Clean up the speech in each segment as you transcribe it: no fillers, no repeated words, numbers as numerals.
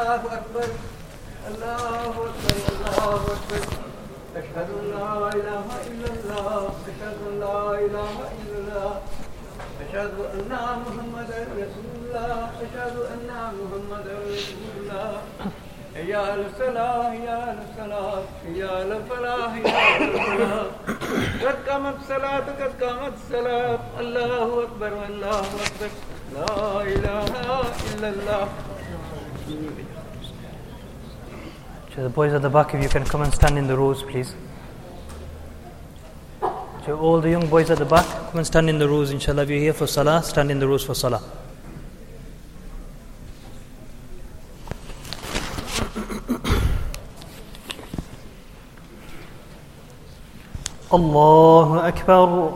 الله أكبر الله أكبر الله أكبر أشهد أن لا إله إلا الله أشهد أن لا إله إلا الله أشهد أن محمدا رسول الله أشهد أن محمدا رسول الله يا للصلاة يا للصلاة يا للفلاح يا للفلاح قد قامت الصلاة قد قامت الصلاة الله أكبر والله أكبر لا إله إلا الله. So the boys at the back, if you can come and stand in the rows, please. So all the young boys at the back, come and stand in the rows, inshallah. If you're here for salah, stand in the rows for salah. Allahu Akbar.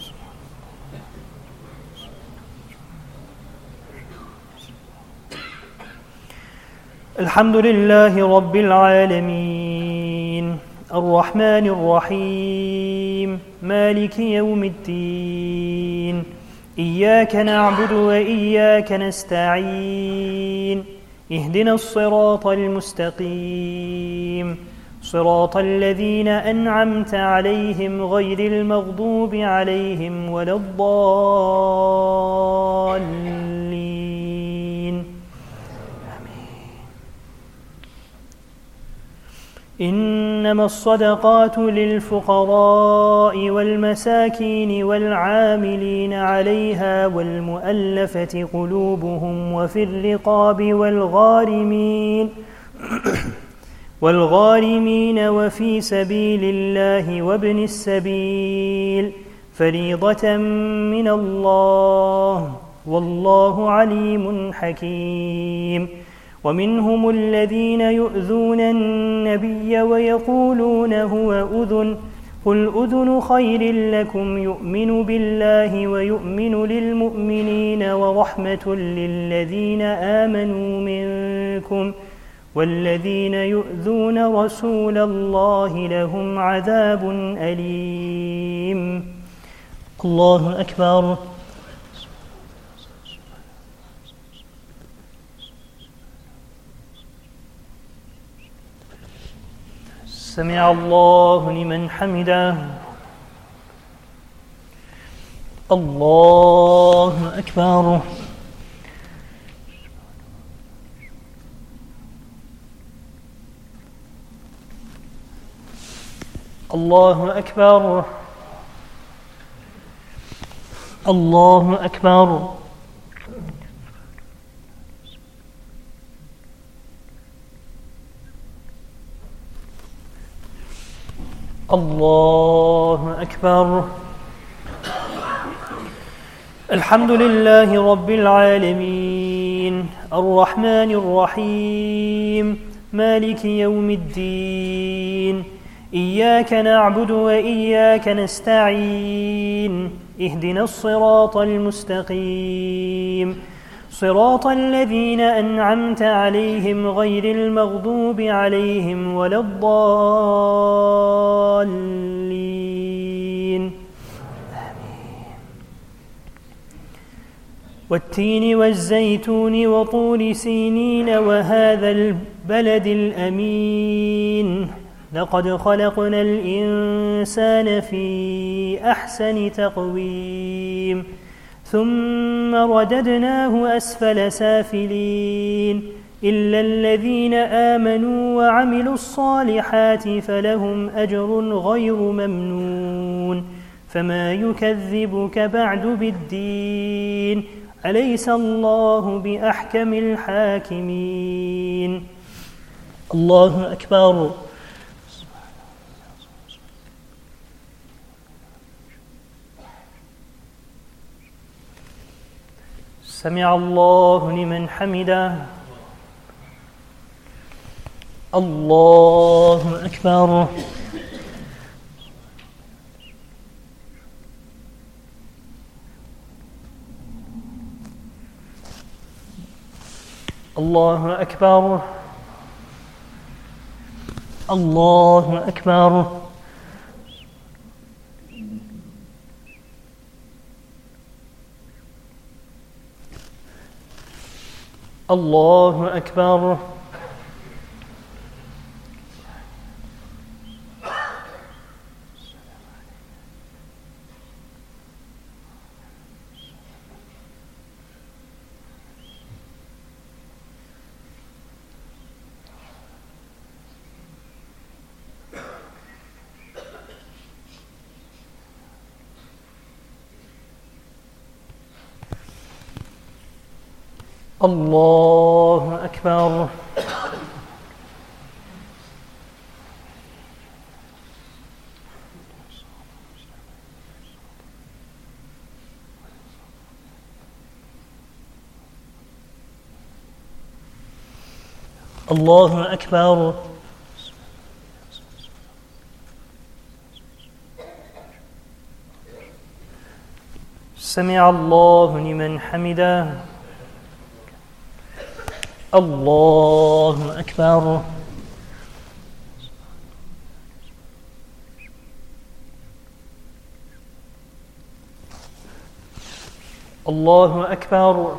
الحمد لله رب العالمين الرحمن الرحيم مالك يوم الدين إياك نعبد وإياك نستعين اهدنا الصراط المستقيم صراط الذين أنعمت عليهم غير المغضوب عليهم ولا الضالين. إنما الصدقات للفقراء والمساكين والعاملين عليها والمؤلفة قلوبهم وفي الرقاب والغارمين وفي سبيل الله وابن السبيل فريضة من الله والله عليم حكيم. ومنهم الذين يؤذون النبي ويقولون هو أذن قل أذن خير لكم يؤمن بالله ويؤمن للمؤمنين ورحمة للذين آمنوا منكم والذين يؤذون رسول الله لهم عذاب أليم. الله أكبر. سمع الله لمن حمده. الله أكبر. الله أكبر. الله أكبر. الله أكبر. الحمد لله رب العالمين الرحمن الرحيم مالك يوم الدين إياك نعبد وإياك نستعين اهدنا الصراط المستقيم صراط الذين أنعمت عليهم غير المغضوب عليهم ولا الضالين. والتين والزيتون وطور سينين وهذا البلد الأمين لقد خلقنا الإنسان في أحسن تقويم ثم رددناه أسفل سافلين إلا الذين آمنوا وعملوا الصالحات فلهم أجر غير ممنون فما يكذبك بعد بالدين أليس الله بأحكم الحاكمين. الله أكبر. سمع الله لمن حمده. الله أكبر. الله أكبر. الله أكبر. الله أكبر. الله أكبر. الله أكبر. سمع الله لمن حمده. الله أكبر. الله أكبر.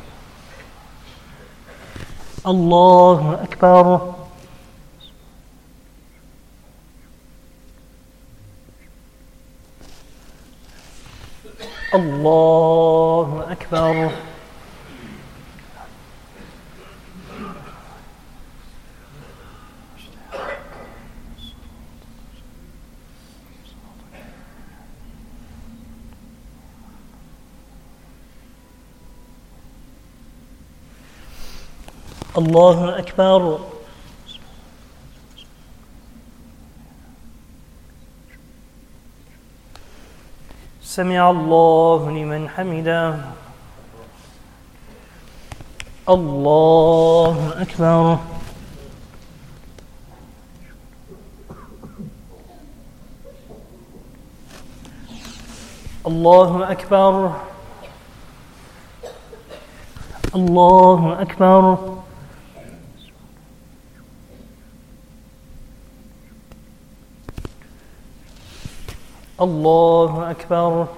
الله أكبر. الله أكبر. الله أكبر. سمع الله لمن حمده. الله أكبر. الله أكبر. الله أكبر. الله أكبر.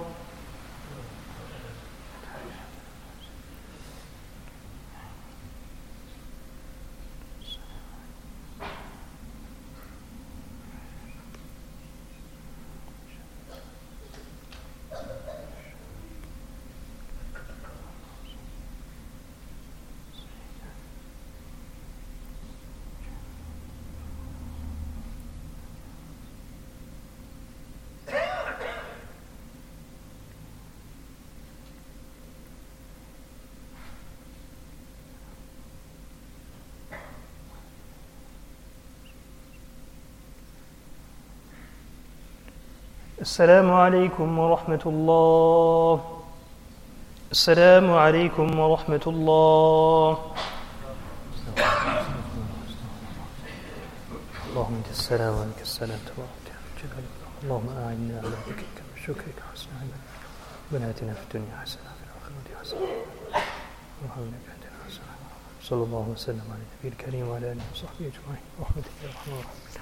السلام عليكم ورحمة الله. السلام عليكم ورحمة الله. اللهم انت السلام ومنك السلام تبارك اللهم أعنا على ذكرك وشكرك وحسن عبادتك. ربنا آتنا في الدنيا حسنة وفي الآخرة حسنة وقنا عذاب النار. صلى الله وسلم على النبي الكريم وعلى آله وصحبه أجمعين. رحمتك يا أرحم الراحمين.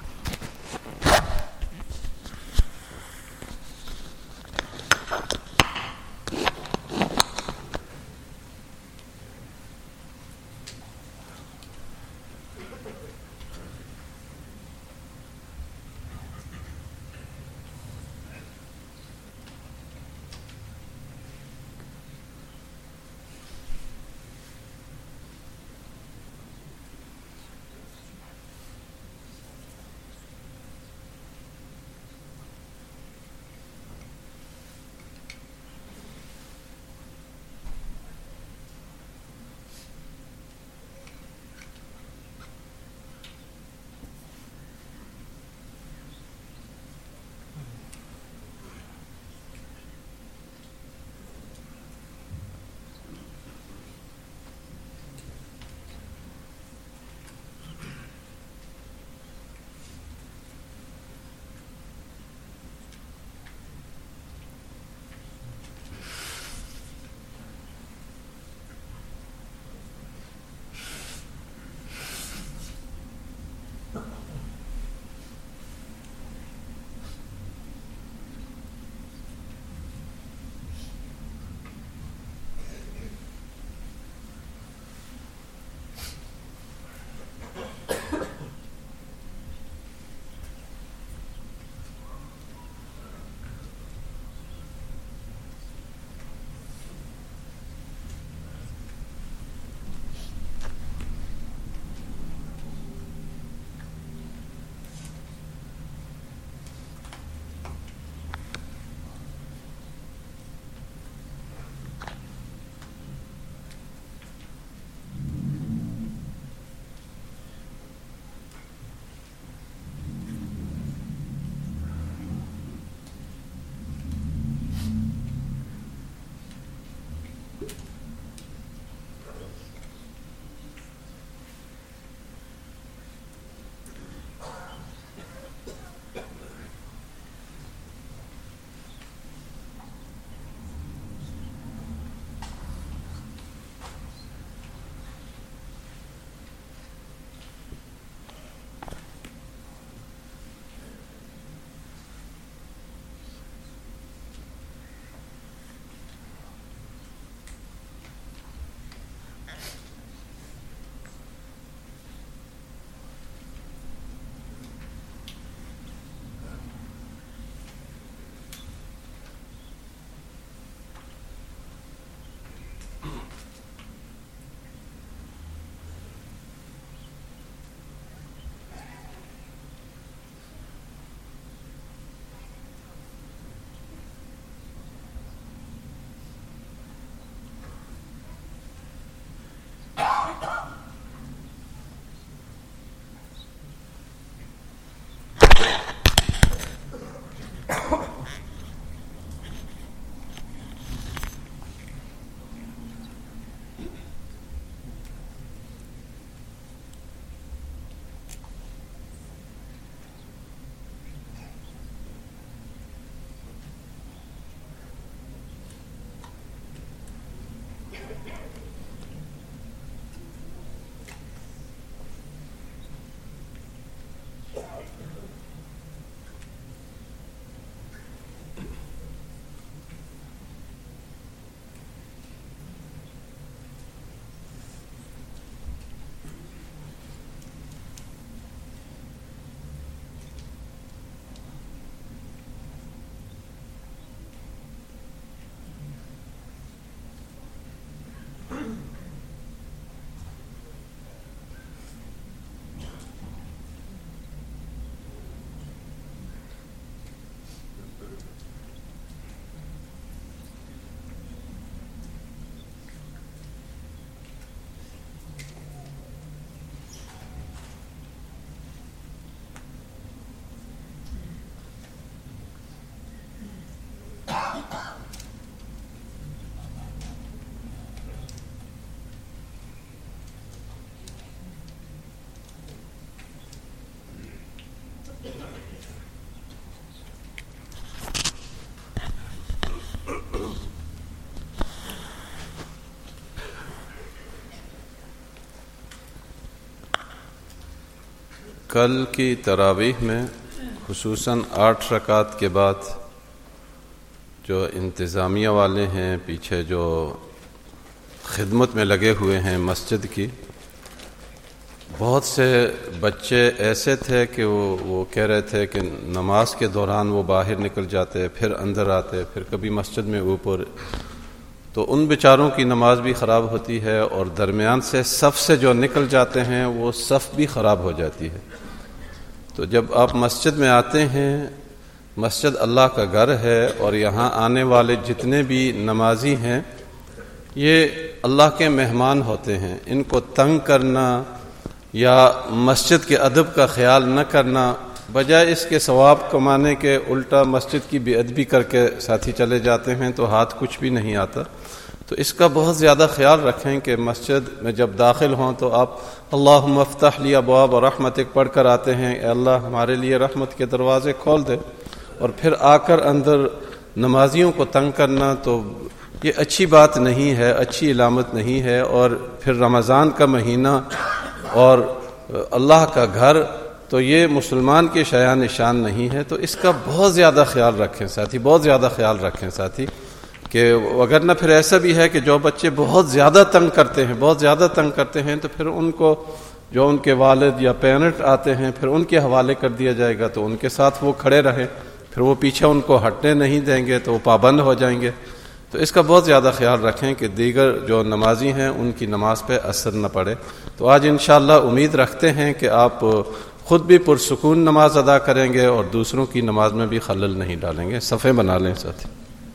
कल की तरावीह में खुसूसन 8 रकात के बाद जो इंतज़ामिया वाले हैं, पीछे जो खिदमत में लगे हुए हैं मस्जिद की, बहुत से बच्चे ऐसे थे कि वो कह रहे थे कि नमाज के दौरान वो बाहर निकल जाते, फिर अंदर आते, फिर कभी मस्जिद में ऊपर, तो उन बेचारों की नमाज भी ख़राब होती है और दरमियान से सफ़ से जो निकल जाते हैं वो सफ़ भी ख़राब हो जाती है। तो जब आप मस्जिद में आते हैं, मस्जिद अल्लाह का घर है और यहाँ आने वाले जितने भी नमाजी हैं ये अल्लाह के मेहमान होते हैं। इनको तंग करना या मस्जिद के अदब का ख्याल न करना, बजाय इसके सवाब कमाने के उल्टा मस्जिद की बेअदबी करके साथी चले जाते हैं, तो हाथ कुछ भी नहीं आता। तो इसका बहुत ज़्यादा ख्याल रखें कि मस्जिद में जब दाखिल हों तो आप अल्लाहुम्मा अफ्तह ली अबवाब रहमतिक पढ़ कर आते हैं, अल्लाह हमारे लिए रहमत के दरवाज़े खोल दे, और फिर आकर अंदर नमाजियों को तंग करना तो ये अच्छी बात नहीं है, अच्छी इलामत नहीं है। और फिर रमज़ान का महीना और अल्लाह का घर, तो ये मुसलमान के शायान निशान नहीं है। तो इसका बहुत ज़्यादा ख्याल रखें साथी, बहुत ज़्यादा ख्याल रखें साथी, कि अगर ना फिर ऐसा भी है कि जो बच्चे बहुत ज़्यादा तंग करते हैं, बहुत ज़्यादा तंग करते हैं, तो फिर उनको जो उनके वालिद या पेरेंट आते हैं फिर उनके हवाले कर दिया जाएगा, तो उनके साथ वो खड़े रहें, फिर वो पीछे उनको हटने नहीं देंगे तो वो पाबंद हो जाएंगे। तो इसका बहुत ज़्यादा ख्याल रखें कि दीगर जो नमाजी हैं उनकी नमाज पे असर न पड़े। तो आज इंशाअल्लाह उम्मीद रखते हैं कि आप ख़ुद भी पुरसुकून नमाज अदा करेंगे और दूसरों की नमाज में भी खलल नहीं डालेंगे। सफ़े बना लें साथी।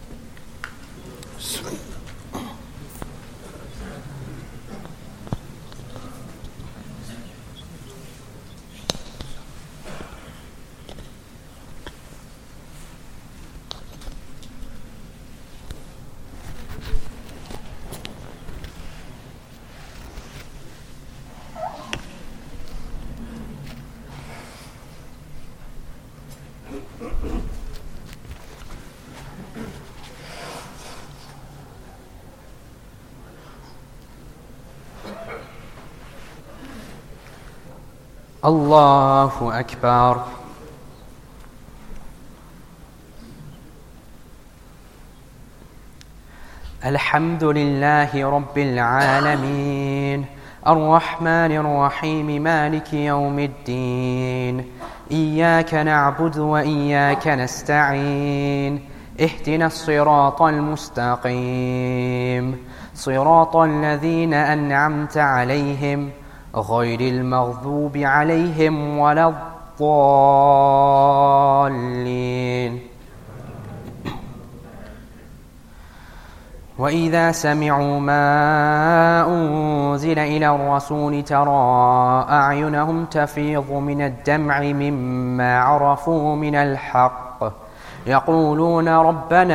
الله أكبر. الحمد لله رب العالمين الرحمن الرحيم مالك يوم الدين إياك نعبد وإياك نستعين اهدنا الصراط المستقيم صراط الذين أنعمت عليهم غير المغضوب عليهم ولا الضالين. وإذا سمعوا ما أنزل إلى الرسول ترى أعينهم تفيض من الدمع مما عرفوا من الحق يقولون ربنا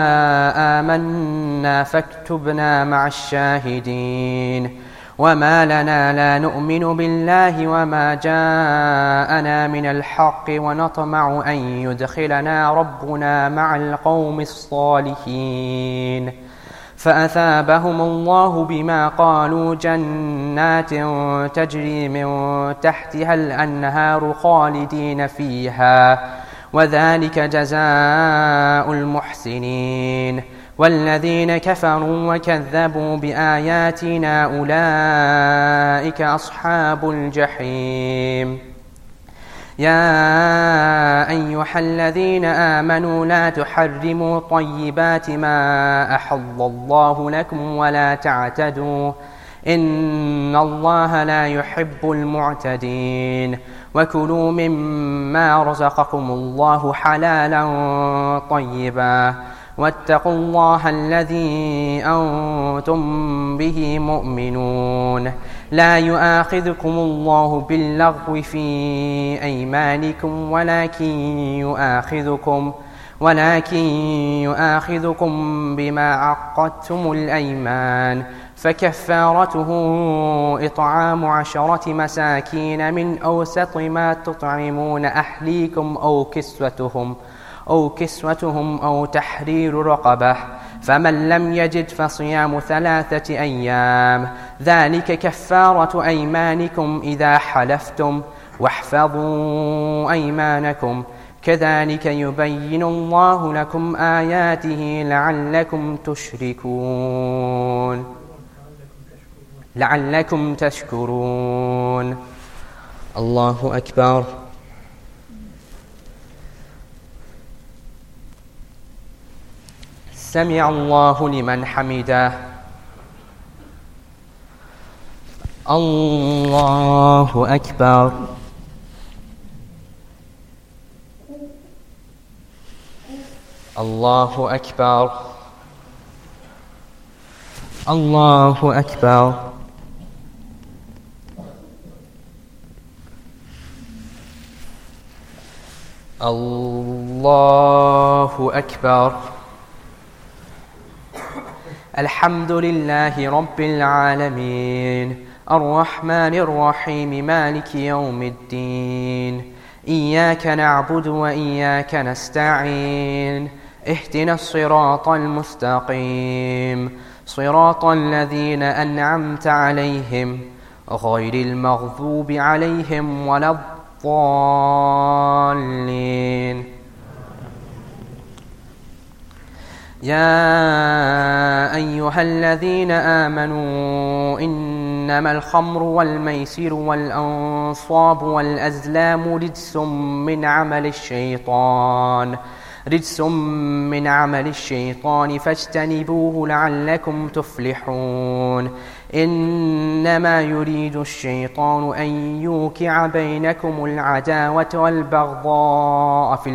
آمنا فاكتبنا مع الشاهدين وما لنا لا نؤمن بالله وما جاءنا من الحق ونطمع أن يدخلنا ربنا مع القوم الصالحين فأثابهم الله بما قالوا جنات تجري من تحتها الأنهار خالدين فيها وذلك جزاء المحسنين والذين كفروا وكذبوا بآياتنا أولئك أصحاب الجحيم. يا أيها الذين آمنوا لا تحرموا طيبات ما أحل الله لكم ولا تعتدوا إن الله لا يحب المعتدين وكلوا مما رزقكم الله حلالا طيبا واتقوا الله الذي أنتم به مؤمنون. لا يؤاخذكم الله باللغو في أيمانكم ولكن يؤاخذكم بما عقدتم الأيمان فكفارته إطعام 10 مساكين من أوسط ما تطعمون أهليكم أو كسوتهم أو تحرير رقبة فمن لم يجد فصيام 3 أيام ذلك كفارة أيمانكم إذا حلفتم واحفظوا أيمانكم كذلك يبين الله لكم آياته لعلكم تشكرون. الله أكبر. سمع الله لمن حمده. الله أكبر. الله أكبر. الله أكبر. الله أكبر. الحمد لله رب العالمين الرحمن الرحيم مالك يوم الدين إياك نعبد وإياك نستعين اهدنا الصراط المستقيم صراط الذين أنعمت عليهم غير المغضوب عليهم ولا الضالين. يا أيها الذين آمنوا إنما الخمر والميسر والأنصاب والأزلام رجس من عمل الشيطان فاجتنبوه لعلكم تفلحون. إنما يريد الشيطان أن يوقع بينكم العداوة والبغضاء في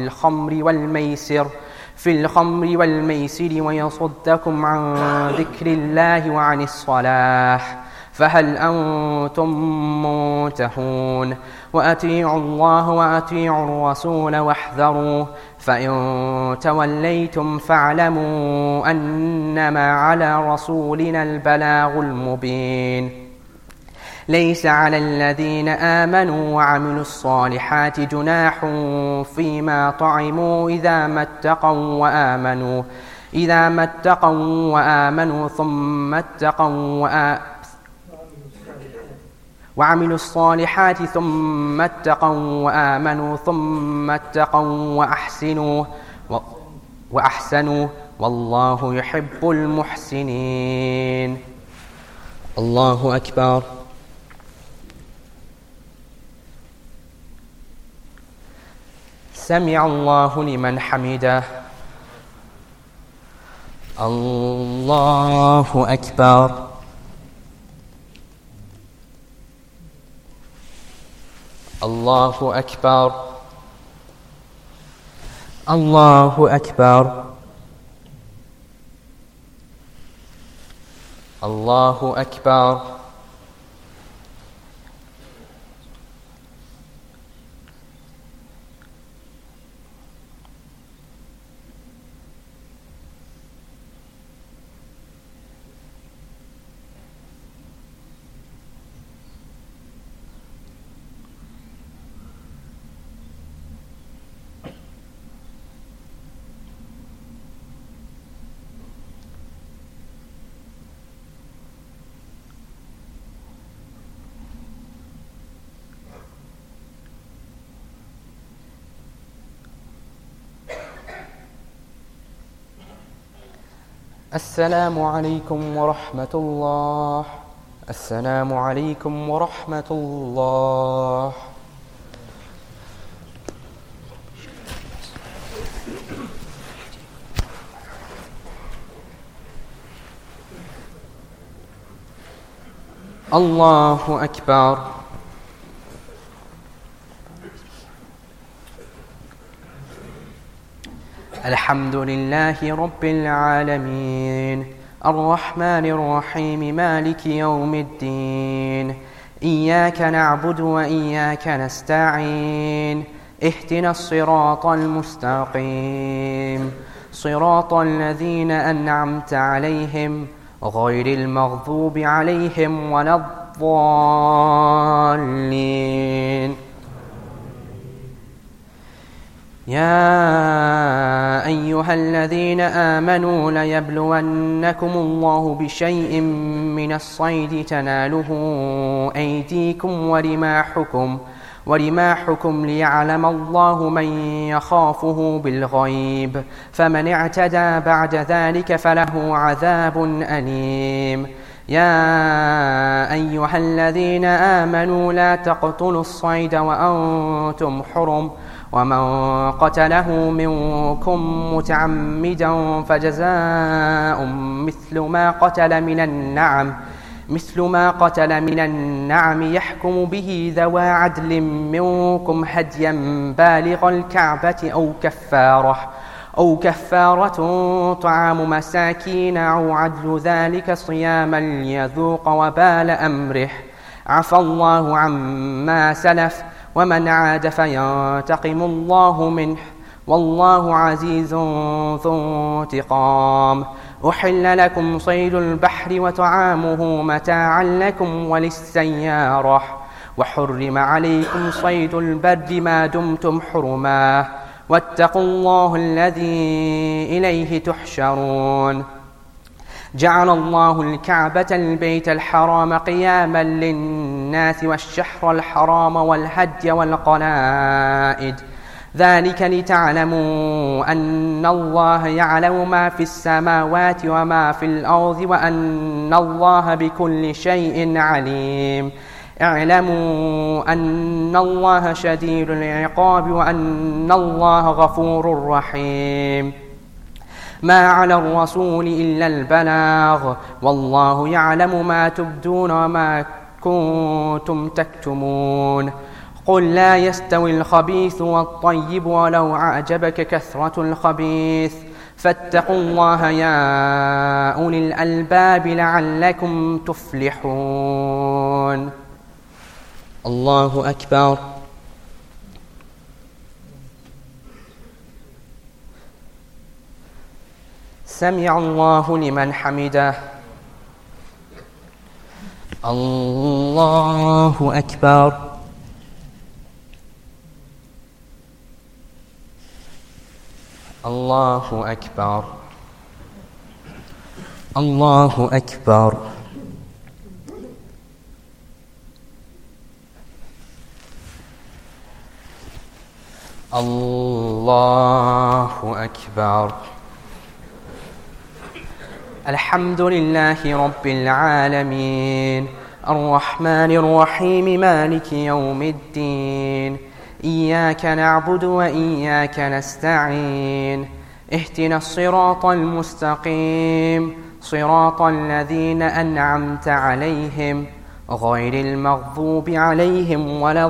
الخمر والميسر ويصدكم عن ذكر الله وعن الصلاة فهل أنتم منتهون. وأطيعوا الله وأطيعوا الرسول واحذروا فإن توليتم فاعلموا أنما على رسولنا البلاغ المبين. ليس على الذين آمنوا وعملوا الصالحات جناح فيما طعموا إذا ما اتقوا وآمنوا ثم اتقوا وعملوا الصالحات ثم اتقوا وآمنوا ثم اتقوا وأحسنوا والله يحب المحسنين. الله أكبر. سمع الله لمن حمده. الله أكبر. الله أكبر. الله أكبر. الله أكبر. السلام عليكم ورحمة الله. السلام عليكم ورحمة الله. الله أكبر. الحمد لله رب العالمين الرحمن الرحيم مالك يوم الدين إياك نعبد وإياك نستعين اهدنا الصراط المستقيم صراط الذين أنعمت عليهم غير المغضوب عليهم ولا الضالين. يا أيها الذين آمنوا ليبلونكم الله بشيء من الصيد تناله أيديكم ورماحكم ليعلم الله من يخافه بالغيب فمن اعتدى بعد ذلك فله عذاب أليم يا أيها الذين آمنوا لا تقتلوا الصيد وأنتم حرم ومن قتله منكم متعمدا فجزاء مثل ما قتل من النعم يحكم به ذوى عدل منكم هديا بالغ الكعبة أو كفارة طعام مساكين أو عدل ذلك صياما ليذوق وبال أمره عفى الله عما سلف ومن عاد فينتقم الله منه والله عزيز ذو انتقام أحل لكم صيد البحر وطعامه متاعا لكم وللسيارة وحرم عليكم صيد البر ما دمتم حرما واتقوا الله الذي إليه تحشرون جعل الله الكعبة البيت الحرام قياما للناس والشهر الحرام والهدي والقلائد ذلك لتعلموا أن الله يعلم ما في السماوات وما في الأرض وأن الله بكل شيء عليم اعلموا أن الله شديد العقاب وأن الله غفور رحيم ما على الرسول إلا البلاغ والله يعلم ما تبدون وما كنتم تكتمون قل لا يستوي الخبيث والطيب ولو أعجبك كثرة الخبيث فاتقوا الله يا أولي الألباب لعلكم تفلحون الله أكبر سمع الله لمن حمده الله أكبر الله أكبر الله أكبر الله أكبر الحمد لله رب العالمين الرحمن الرحيم مالك يوم الدين إياك نعبد وإياك نستعين اهدنا الصراط المستقيم صراط الذين أنعمت عليهم غير المغضوب عليهم ولا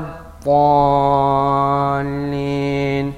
الضالين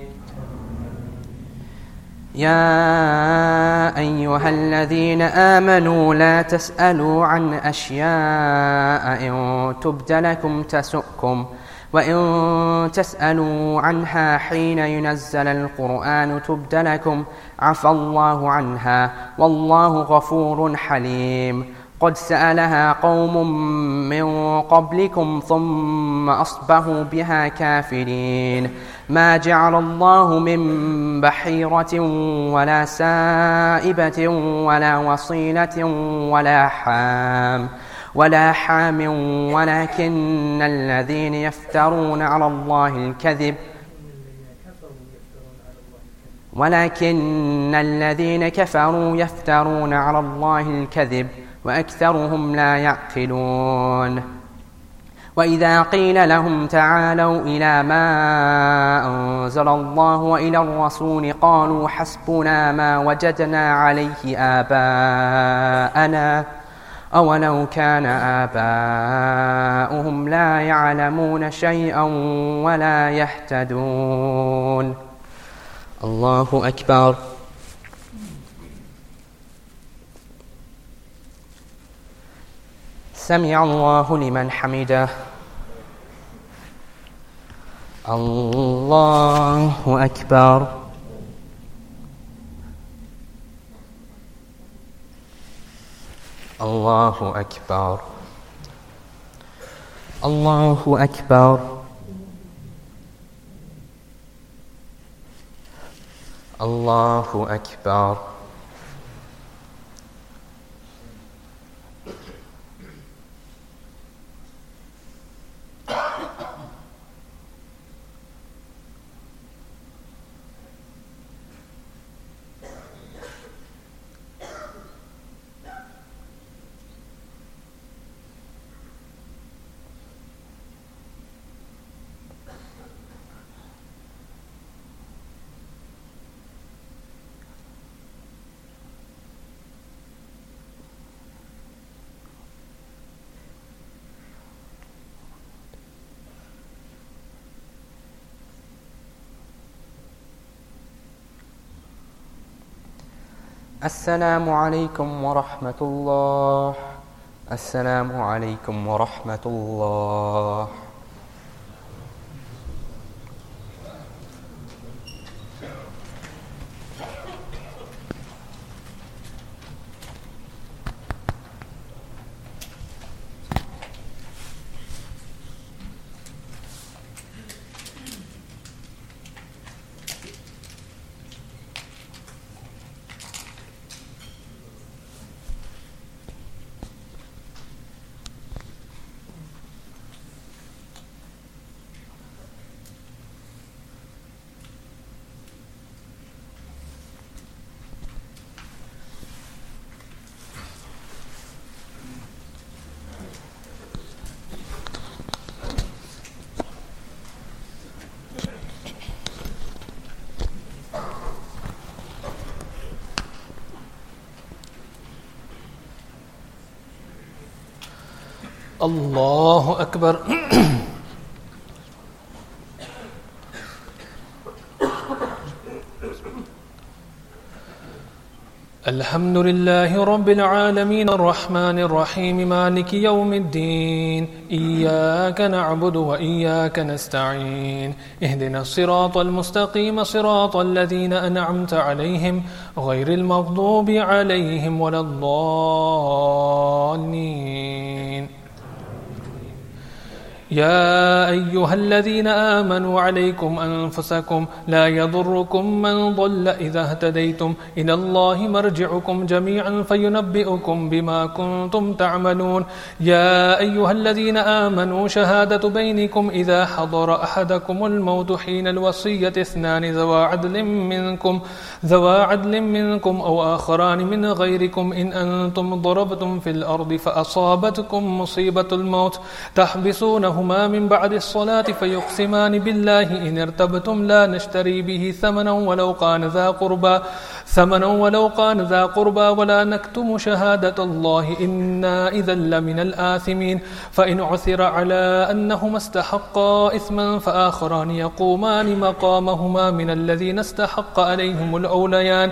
يا أيها الذين آمنوا لا تسألوا عن أشياء إن تبد لكم تسؤكم وإن تسألوا عنها حين ينزل القرآن تبد لكم عفى الله عنها والله غفور حليم قد سألها قوم من قبلكم ثم أصبحوا بها كافرين ما جعل الله من بحيرة ولا سائبة ولا وصيلة ولا حام ولكن الذين يفترون على الله الكذب ولكن الذين كفروا يفترون على الله الكذب وأكثرهم لا يعقلون وإذا قيل لهم تعالوا إلى ما أنزل الله وإلى الرسول قالوا حسبنا ما وجدنا عليه آباءنا أولو كان آباؤهم لا يعلمون شيئا ولا يهتدون الله أكبر سمع الله لمن حمده الله أكبر الله أكبر الله أكبر الله أكبر السلام عليكم ورحمة الله. السلام عليكم ورحمة الله. الله أكبر. الحمد لله رب العالمين الرحمن الرحيم مالك يوم الدين. إياك نعبد وإياك نستعين. اهدنا الصراط المستقيم صراط الذين أنعمت عليهم غير المغضوب عليهم ولا الضالين. يا أيها الذين آمنوا عليكم أنفسكم لا يضركم من ضل إذا اهتديتم إلى الله مرجعكم جميعا فينبئكم بما كنتم تعملون. يا أيها الذين آمنوا شهادة بينكم إذا حضر أحدكم الموت حين الوصية اثنان ذوا عدل منكم أو آخران من غيركم إن أنتم ضربتم في الأرض فأصابتكم مصيبة الموت تحبسونه من بعد الصلاة فيقسمان بالله إن ارتبتم لا نشتري به ثمنا ولو كان ذا قربى ولا نكتم شهادة الله إنا إذا لمن الآثمين. فإن عثر على أنهما استحقا إثما فآخران يقومان مقامهما من الذين استحق عليهم الأوليان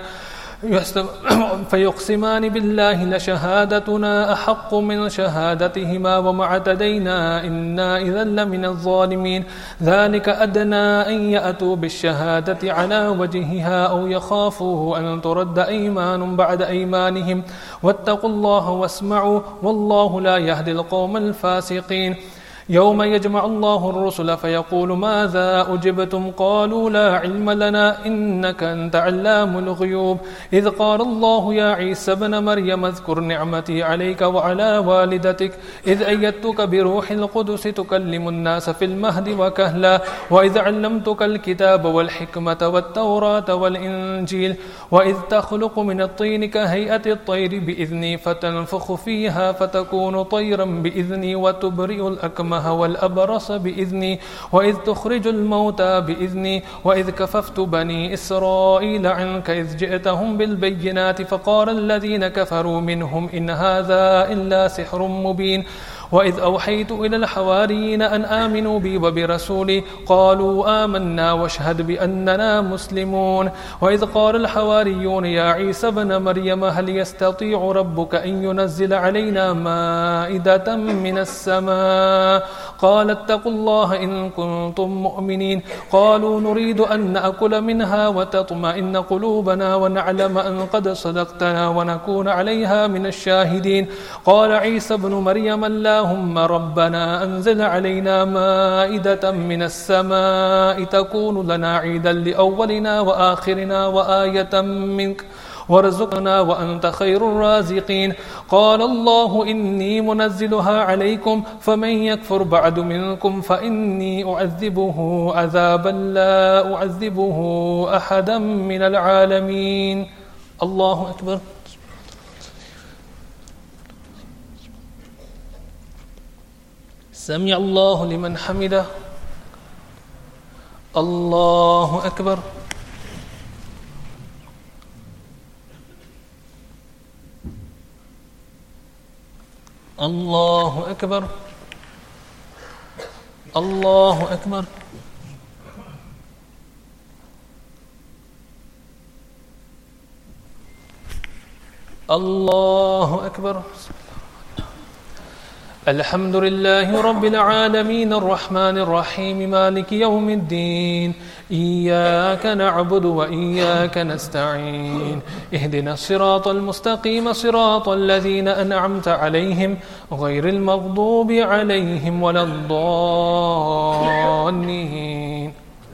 فيقسمان بالله لشهادتنا أحق من شهادتهما وما اعتدينا إنا إذا لمن الظالمين. ذلك أدنى أن يأتوا بالشهادة على وجهها أو يخافوا أن ترد أيمان بعد أيمانهم واتقوا الله واسمعوا والله لا يهدي القوم الفاسقين. يوم يجمع الله الرسل فيقول ماذا أجبتم قالوا لا علم لنا إنك أنت علام الغيوب. إذ قال الله يا عيسى ابن مريم اذكر نعمتي عليك وعلى والدتك إذ أيدتك بروح القدس تكلم الناس في المهد وكهلا وإذ علمتك الكتاب والحكمة والتوراة والإنجيل وإذ تخلق من الطين كهيئة الطير بإذني فتنفخ فيها فتكون طيرا بإذني وتبرئ الأكمه والأبرص بإذني وإذ تخرج الموتى بإذني وإذ كففت بني إسرائيل عنك إذ جئتهم بالبينات فقال الذين كفروا منهم إن هذا إلا سحر مبين. وإذ أوحيت إلى الحواريين أن آمنوا بي وبرسولي قالوا آمنا واشهد بأننا مسلمون. وإذ قال الحواريون يا عيسى ابن مريم هل يستطيع ربك أن ينزل علينا مائدة من السماء قال اتقوا الله إن كنتم مؤمنين. قالوا نريد أن نأكل منها وتطمئن قلوبنا ونعلم أن قد صدقتنا ونكون عليها من الشاهدين. قال عيسى ابن مريم اللهم ربنا أنزل علينا مائدة من السماء تكون لنا عيدا لأولنا وآخرنا وآية منك وارزقنا وأنت خير الرازقين. قال الله إني منزلها عليكم فمن يكفر بعد منكم فإني أعذبه عذابا لا أعذبه أحدا من العالمين. الله أكبر. سمع الله لمن حمده. الله أكبر. الله أكبر. الله أكبر. الله أكبر. الحمد لله رب العالمين الرحمن الرحيم مالك يوم الدين إياك نعبد وإياك نستعين اهدنا الصراط المستقيم صراط الذين أنعمت عليهم غير المغضوب عليهم ولا الضالين.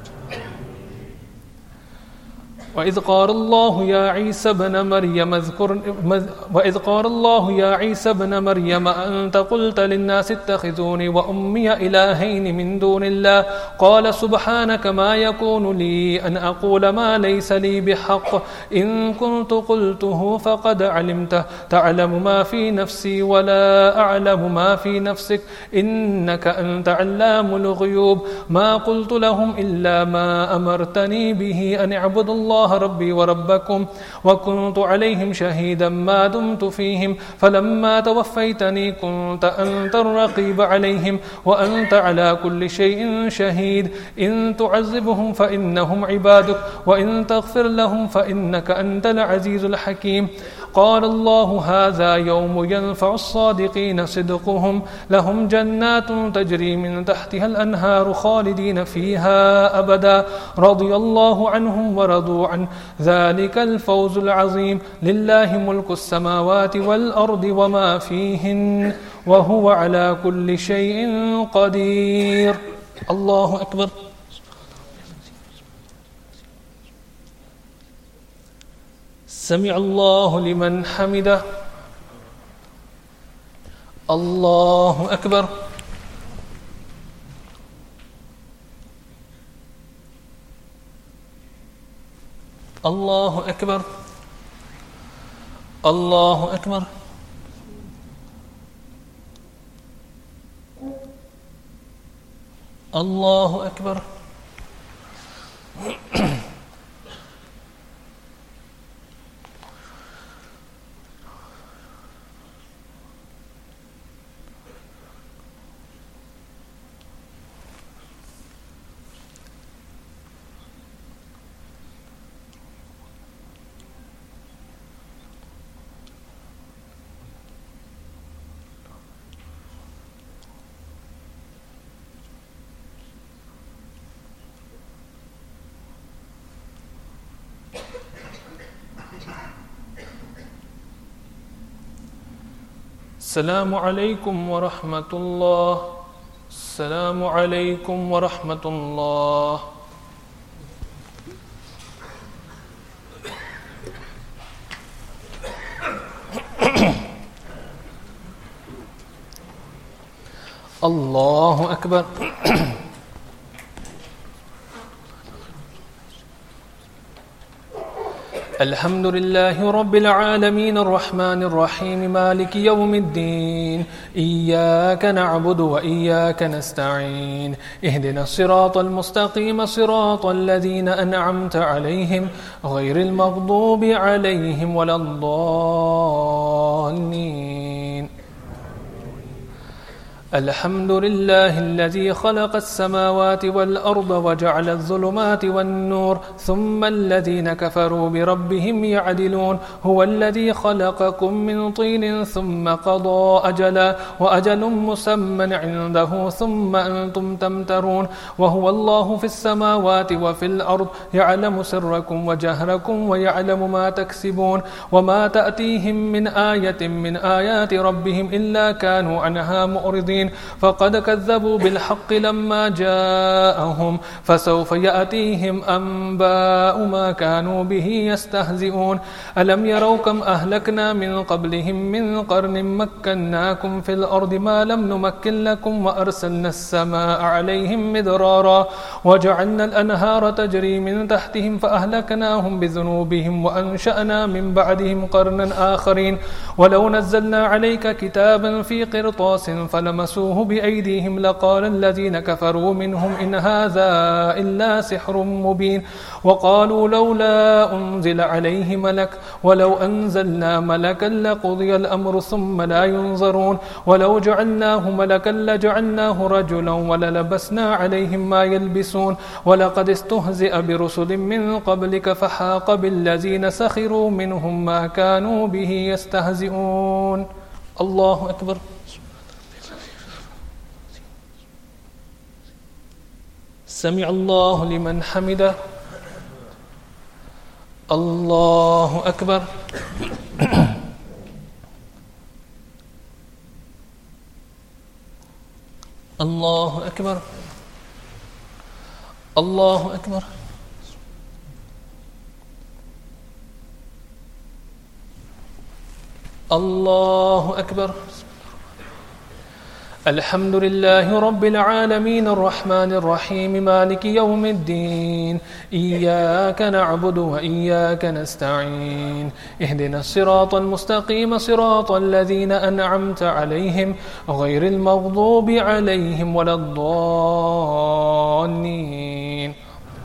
وإذ قال الله يا عيسى ابن مريم أنت قلت للناس اتخذوني وأمي إلهين من دون الله قال سبحانك ما يكون لي أن أقول ما ليس لي بحق إن كنت قلته فقد علمته تعلم ما في نفسي ولا أعلم ما في نفسك إنك أنت علام الغيوب ما قلت لهم إلا ما أمرتني به أن اعبدوا الله ربي وربكم وكنت عليهم شهيدا ما دمت فيهم فلما توفيتني كنت أنت الرقيب عليهم وأنت على كل شيء شهيد إن تعذبهم فإنهم عبادك وإن تغفر لهم فإنك أنت العزيز الحكيم. قال الله هذا يوم ينفع الصادقين صدقهم لهم جنات تجري من تحتها الأنهار خالدين فيها أبدا رضي الله عنهم ورضوا عنه ذلك الفوز العظيم لله ملك السماوات والأرض وما فيهن وهو على كل شيء قدير. الله أكبر. سمع الله لمن حمده. الله أكبر. الله أكبر. الله أكبر. الله أكبر. السلام عليكم ورحمة الله. السلام عليكم ورحمة الله. الله أكبر. الحمد لله رب العالمين الرحمن الرحيم مالك يوم الدين إياك نعبد وإياك نستعين اهدنا الصراط المستقيم صراط الذين أنعمت عليهم غير المغضوب عليهم ولا الضالين. الحمد لله الذي خلق السماوات والأرض وجعل الظلمات والنور ثم الذين كفروا بربهم يعدلون هو الذي خلقكم من طين ثم قضى أجلا وأجل مسمى عنده ثم أنتم تمترون وهو الله في السماوات وفي الأرض يعلم سركم وجهركم ويعلم ما تكسبون وما تأتيهم من آية من آيات ربهم إلا كانوا عنها مؤردين فقد كذبوا بالحق لما جاءهم فسوف يأتيهم أنباء ما كانوا به يستهزئون ألم يروا كم أهلكنا من قبلهم من قرن مكناكم في الأرض ما لم نمكن لكم وأرسلنا السماء عليهم مدرارا وجعلنا الأنهار تجري من تحتهم فأهلكناهم بذنوبهم وأنشأنا من بعدهم قرنا آخرين ولو نزلنا عليك كتابا في قرطاس فلمسوه فلمسوه بأيديهم لقال الذين كفروا منهم إن هذا إلا سحر مبين وقالوا لولا أنزل عليه ملك ولو أنزلنا ملكا لقضي الأمر ثم لا ينظرون ولو جعلناه ملكا لجعلناه رجلا وللبسنا عليهم ما يلبسون ولقد استهزئ برسل من قبلك فحاق بالذين سخروا منهم ما كانوا به يستهزئون. الله أكبر. سمع الله لمن حمده. الله أكبر. الله أكبر. الله أكبر. الله أكبر. الحمد لله رب العالمين الرحمن الرحيم مالك يوم الدين إياك نعبد وإياك نستعين اهدنا الصراط المستقيم صراط الذين أنعمت عليهم غير المغضوب عليهم ولا الضالين.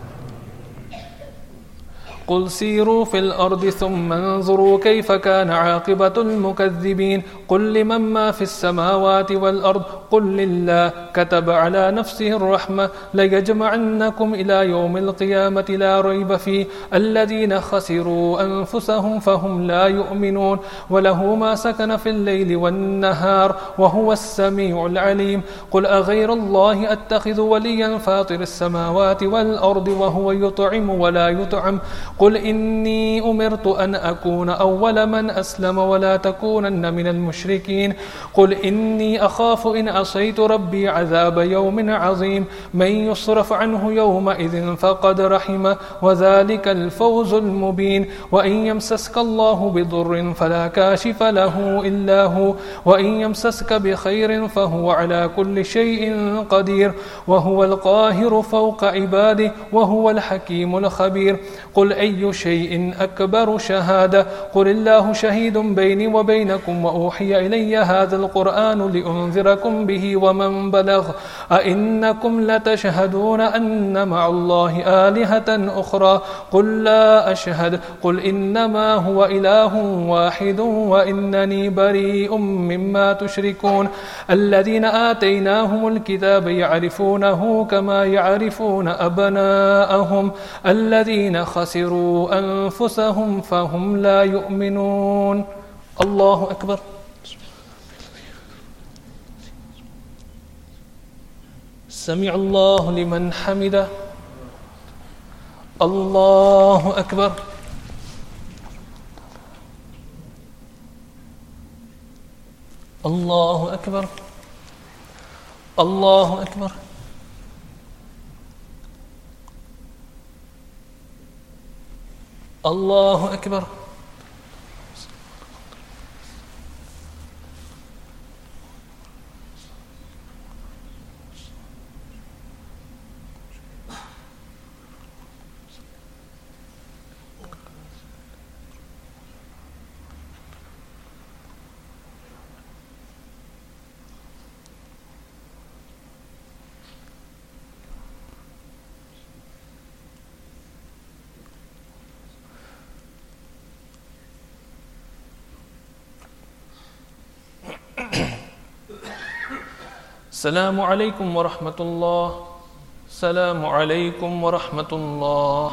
قل سيروا في الأرض ثم انظروا كيف كان عاقبة المكذبين قل لمن ما في السماوات والأرض قل لله كتب على نفسه الرحمة ليجمعنكم إلى يوم القيامة لا ريب فيه الذين خسروا أنفسهم فهم لا يؤمنون وله ما سكن في الليل والنهار وهو السميع العليم قل أغير الله أتخذ وليا فاطر السماوات والأرض وهو يطعم ولا يطعم قل إني أمرت أن أكون أول من أسلم ولا تكونن من المشركين قل إني أخاف إن عصيت ربي عذاب يوم عظيم من يصرف عنه يومئذ فقد رحمه وذلك الفوز المبين وإن يمسسك الله بضر فلا كاشف له إلا هو وإن يمسسك بخير فهو على كل شيء قدير وهو القاهر فوق عباده وهو الحكيم الخبير قل أي شيء أكبر شهادة قل الله شهيد بيني وبينكم وأوحي إلي هذا القرآن لأنذركم به ومن بلغ أئنكم لتشهدون أن مع الله آلهة أخرى قل لا أشهد قل إنما هو إله واحد وإنني بريء مما تشركون الذين آتيناهم الكتاب يعرفونه كما يعرفون أبناءهم الذين خسروا أنفسهم فهم لا يؤمنون. الله أكبر. سمع الله لمن حمده. الله أكبر. الله أكبر. الله أكبر. الله أكبر. السلام عليكم ورحمة الله. السلام عليكم ورحمة الله.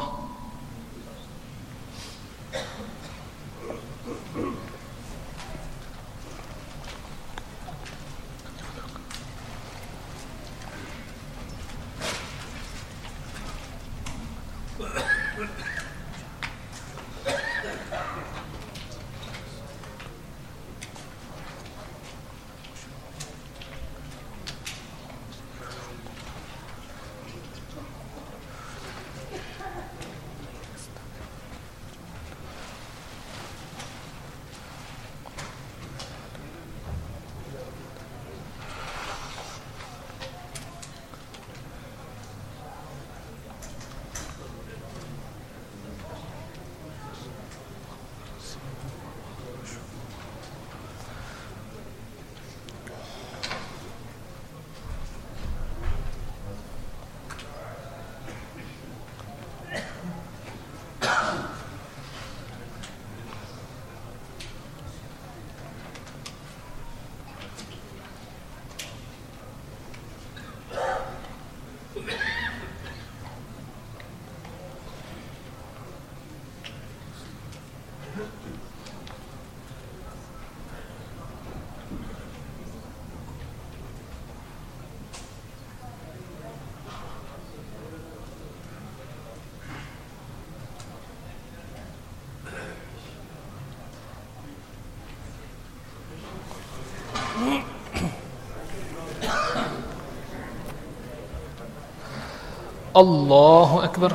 الله أكبر.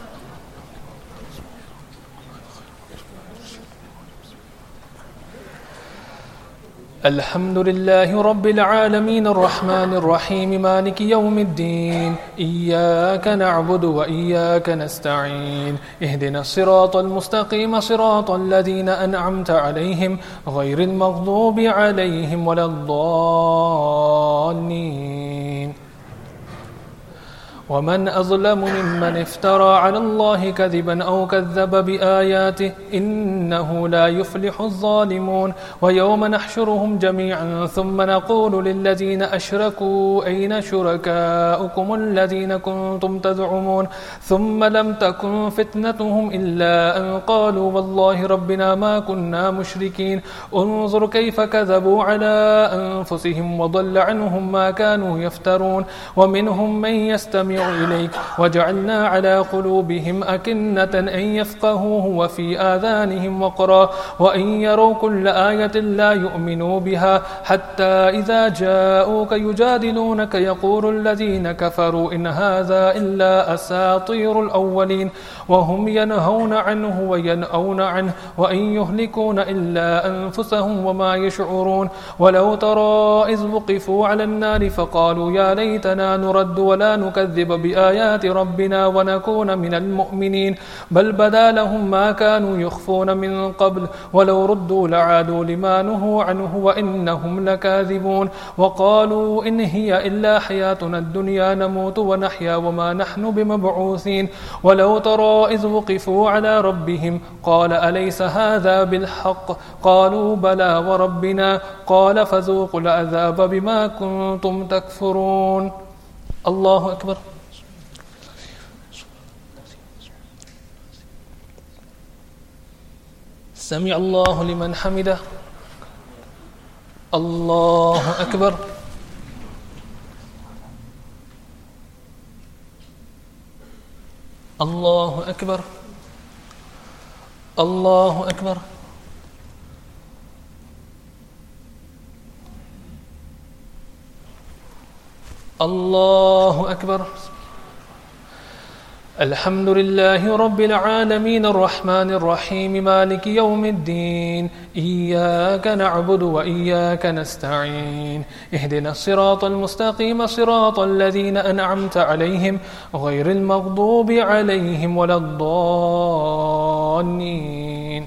الحمد لله رب العالمين الرحمن الرحيم مالك يوم الدين إياك نعبد وإياك نستعين اهدنا الصراط المستقيم صراط الذين أنعمت عليهم غير المغضوب عليهم ولا الضالين. ومن أظلم ممن افترى على الله كذبا أو كذب بآياته إنه لا يفلح الظالمون. ويوم نحشرهم جميعا ثم نقول للذين أشركوا أين شركاؤكم الذين كنتم تزعمون ثم لم تكن فتنتهم إلا أن قالوا والله ربنا ما كنا مشركين. انظر كيف كذبوا على أنفسهم وضل عنهم ما كانوا يفترون. ومنهم من يستمع إليك وجعلنا على قلوبهم أكنة أن يفقهوه وفي آذانهم وقرا وإن يروا كل آية لا يؤمنوا بها حتى إذا جاءوك يجادلونك يقول الذين كفروا إن هذا إلا أساطير الأولين وهم ينهون عنه وينأون عنه وإن يهلكون إلا أنفسهم وما يشعرون. ولو ترى إذ وقفوا على النار فقالوا يا ليتنا نرد ولا نكذب بآيات ربنا ونكون من المؤمنين بل بدا لهم ما كانوا يخفون من قبل ولو ردوا لعادوا لما نهوا عنه وإنهم لكاذبون. وقالوا إن هي إلا حياتنا الدنيا نموت ونحيا وما نحن بمبعوثين. ولو ترى إذ وقفوا على ربهم قال أليس هذا بالحق قالوا بلى وربنا قال فذوقوا العذاب بما كنتم تكفرون. الله أكبر. سمع الله لمن حمده. الله أكبر. الله أكبر. الله أكبر. الله أكبر. الحمد لله رب العالمين الرحمن الرحيم مالك يوم الدين إياك نعبد وإياك نستعين اهدنا الصراط المستقيم صراط الذين أنعمت عليهم غير المغضوب عليهم ولا الضالين.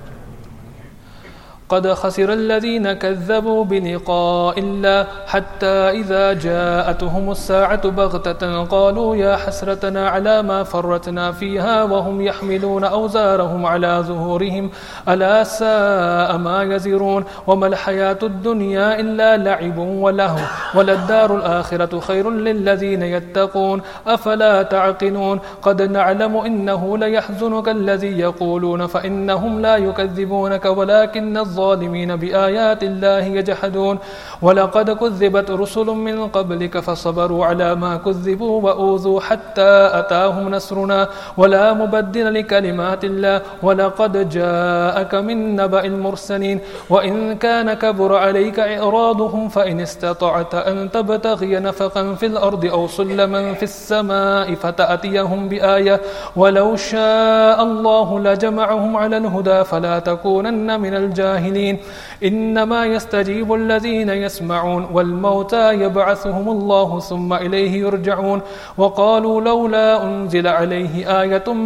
قد خسر الذين كذبوا بلقاء الله حتى إذا جاءتهم الساعة بغتة قالوا يا حسرتنا على ما فرطنا فيها وهم يحملون أوزارهم على ظهورهم ألا ساء ما يزرون. وما الحياة الدنيا إلا لعب ولهو وللدار الآخرة خير للذين يتقون أفلا تعقلون. قد نعلم إنه ليحزنك الذي يقولون فإنهم لا يكذبونك ولكن الظالمين بآيات الله يجحدون. ولقد كذبت رسل من قبلك فصبروا على ما كذبوا وأوذوا حتى أتاهم نصرنا ولا مبدل لكلمات الله ولقد جاءك من نبأ المرسلين. وإن كان كبر عليك إعراضهم فإن استطعت أن تبتغي نفقا في الأرض أو سلما في السماء فتأتيهم بآية ولو شاء الله لجمعهم على الهدى فلا تكونن من الجاهلين. إنما يستجيب الذين يسمعون والموتى يبعثهم الله ثم إليه يرجعون. وقالوا لولا أنزل عليه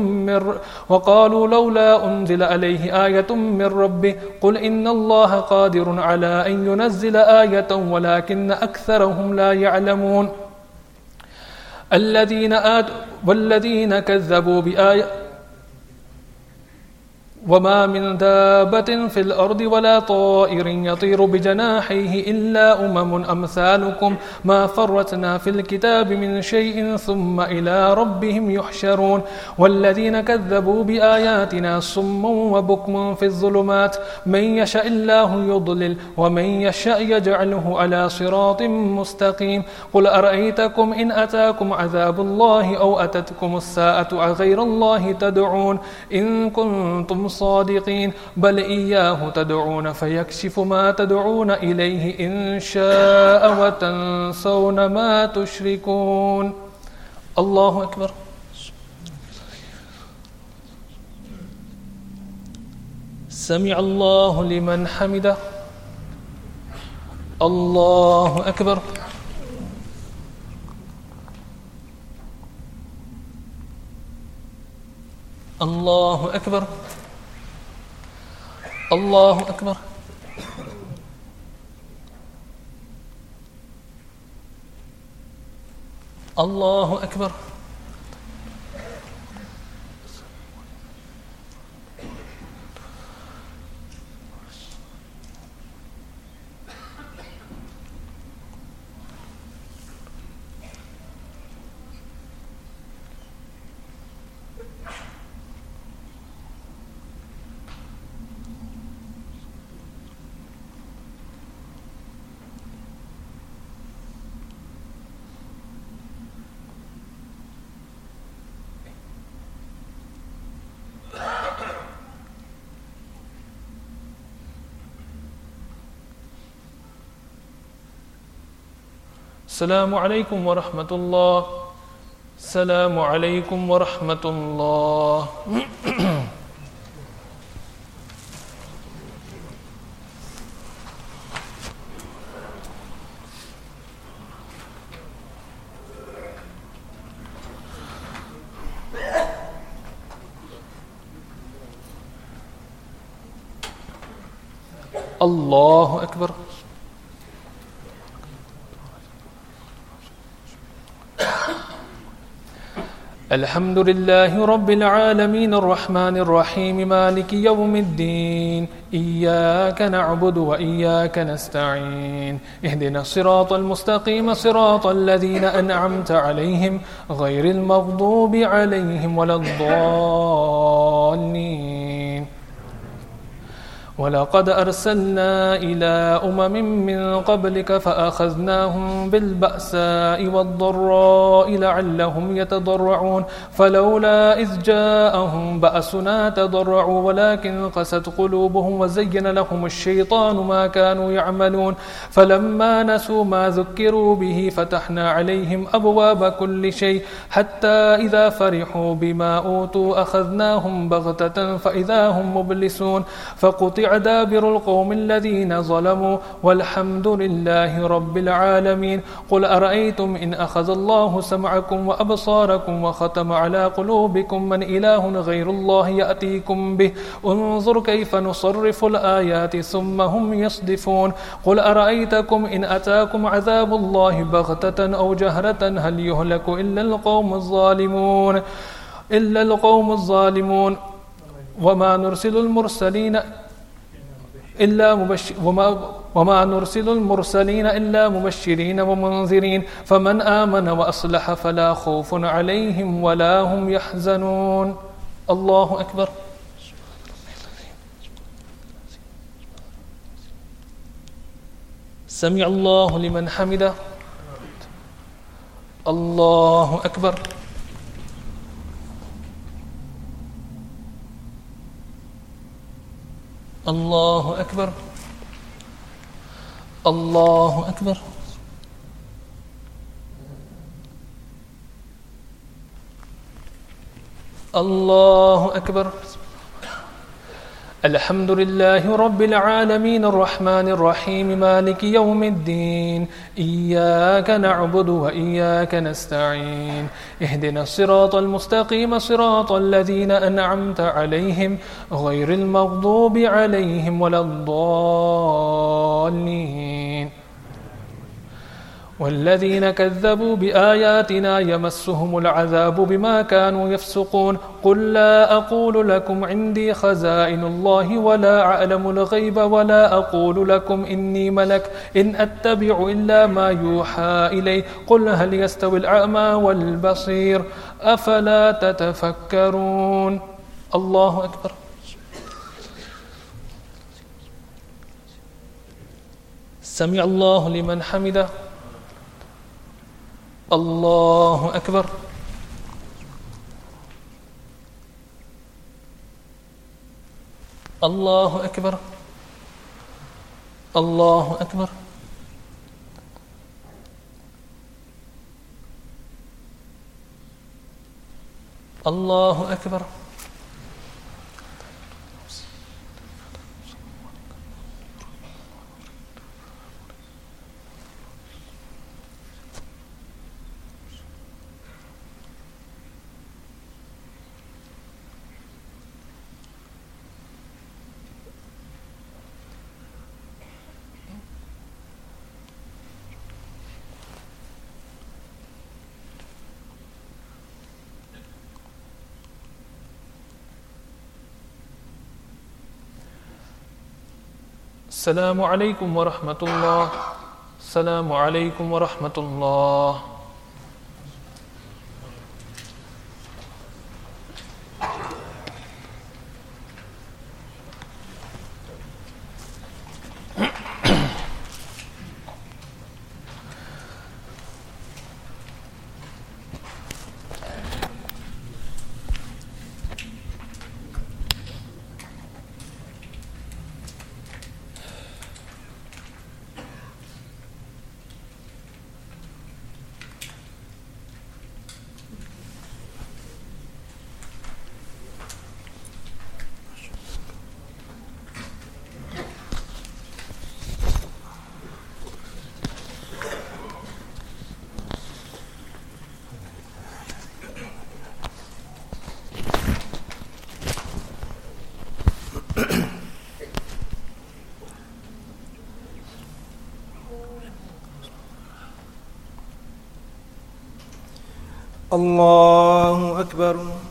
آية من ربه قل إن الله قادر على أن ينزل آية ولكن أكثرهم لا يعلمون. والذين كذبوا بآية وما من دابة في الأرض ولا طائر يطير بجناحيه إلا أمثالكم ما فرطنا في الكتاب من شيء ثم إلى ربهم يحشرون. والذين كذبوا بآياتنا صم وبكم في الظلمات من يشاء الله يضلل ومن يشاء يجعله على صراط مستقيم. قل أرأيتكم إن أتاكم عذاب الله أو أتتكم الساعة أغير الله تدعون إن كنتم صادقين بل إياه تدعون فيكشف ما تدعون إليه إن شاء وتنسون ما تشركون. الله أكبر. سمع الله لمن حمده. الله أكبر. الله أكبر. الله أكبر. الله أكبر. السلام عليكم ورحمة الله. السلام عليكم ورحمة الله. الله أكبر. الحمد لله رب العالمين الرحمن الرحيم مالك يوم الدين إياك نعبد وإياك نستعين اهدنا الصراط المستقيم صراط الذين أنعمت عليهم غير المغضوب عليهم ولا الضالين. ولقد أرسلنا إلى من قبلك فأخذناهم بالبأساء والضراء لعلهم يتضرعون فلولا إذ جاءهم بأسنا تضرعوا ولكن قست قلوبهم وزين لهم الشيطان ما كانوا يعملون فلما نسوا ما ذكروا به فتحنا عليهم أبواب كل شيء حتى إذا فرحوا بما أوتوا أخذناهم بغتة فإذا هم مبلسون فقطع دابر القوم الذين ظلموا والحمد لله رب العالمين. قل أرأيتم إن أخذ الله سمعكم وأبصاركم وختم على قلوبكم من إله غير الله يأتيكم به انظر كيف نصرف الآيات ثم هم يصدفون. قل أرأيتكم إن أتاكم عذاب الله بغتة أو جهرة هل يهلك إلا القوم الظالمون وما نرسل المرسلين إلا مبشرين ومنذرين فمن آمن وأصلح فلا خوف عليهم ولا هم يحزنون. الله أكبر. سمع الله لمن حمده. الله أكبر. الله أكبر. الله أكبر. الله أكبر. الحمد لله رب العالمين الرحمن الرحيم مالك يوم الدين إياك نعبد وإياك نستعين اهدنا الصراط المستقيم صراط الذين أنعمت عليهم غير المغضوب عليهم ولا الضالين والذين كذبوا بآياتنا يمسهم العذاب بما كانوا يفسقون. قل لا أقول لكم عندي خزائن الله ولا أعلم الغيب ولا أقول لكم إني ملك إن أتبع إلا ما يوحى إلي قل هل يستوي الأعمى والبصير أفلا تتفكرون. الله أكبر. سمع الله لمن حمده. الله أكبر. الله أكبر. الله أكبر. الله أكبر. السلام عليكم ورحمة الله. السلام عليكم ورحمة الله. الله أكبر.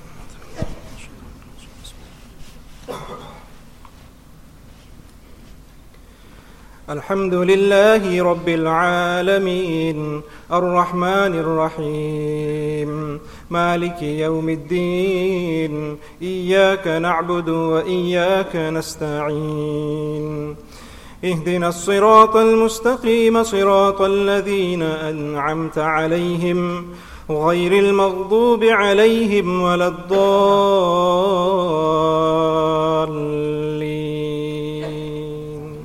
الحمد لله رب العالمين الرحمن الرحيم مالك يوم الدين إياك نعبد وإياك نستعين اهدنا الصراط المستقيم صراط الذين أنعمت عليهم غير المغضوب عليهم ولا الضالين.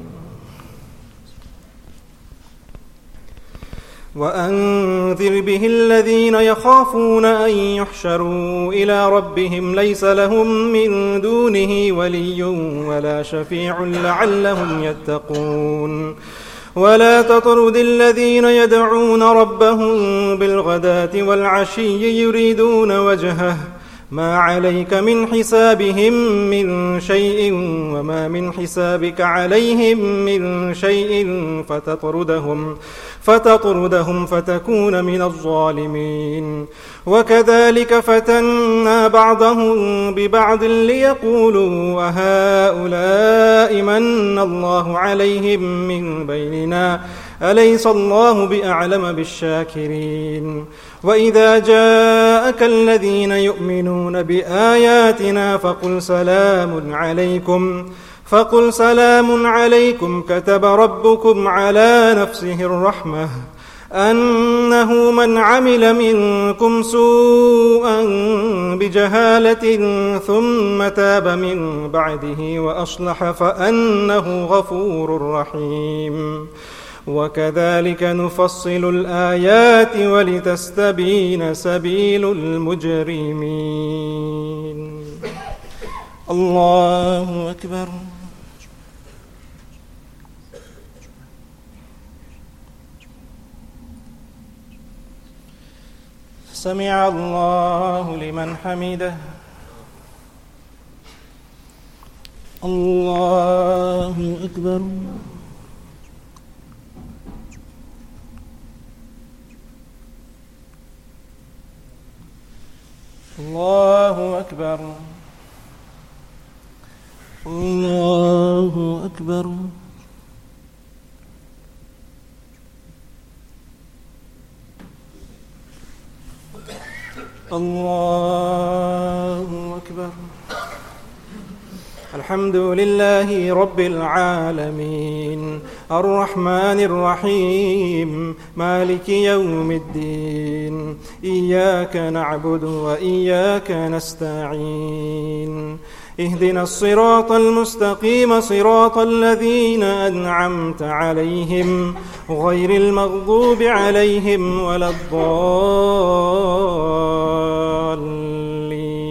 وأنذر به الذين يخافون أن يحشروا إلى ربهم ليس لهم من دونه ولي ولا شفيع لعلهم يتقون. ولا تطرد الذين يدعون ربهم بالغداة والعشي يريدون وجهه ما عليك من حسابهم من شيء وما من حسابك عليهم من شيء فتطردهم فتكون من الظالمين. وكذلك فتنا بعضهم ببعض ليقولوا أهؤلاء من الله عليهم من بيننا أليس الله بأعلم بالشاكرين. وإذا جاءك الذين يؤمنون بآياتنا فقل سلام عليكم كتب ربكم على نفسه الرحمة أنه من عمل منكم سوءا بجهالة ثم تاب من بعده وأصلح فأنه غفور رحيم. وكذلك نفصل الآيات ولتستبين سبيل المجرمين. الله أكبر. سمع الله لمن حمده. الله أكبر. الله أكبر. الله أكبر. الله أكبر. الحمد لله رب العالمين الرحمن الرحيم مالك يوم الدين إياك نعبد وإياك نستعين اهدنا الصراط المستقيم صراط الذين أنعمت عليهم غير المغضوب عليهم ولا الضالين.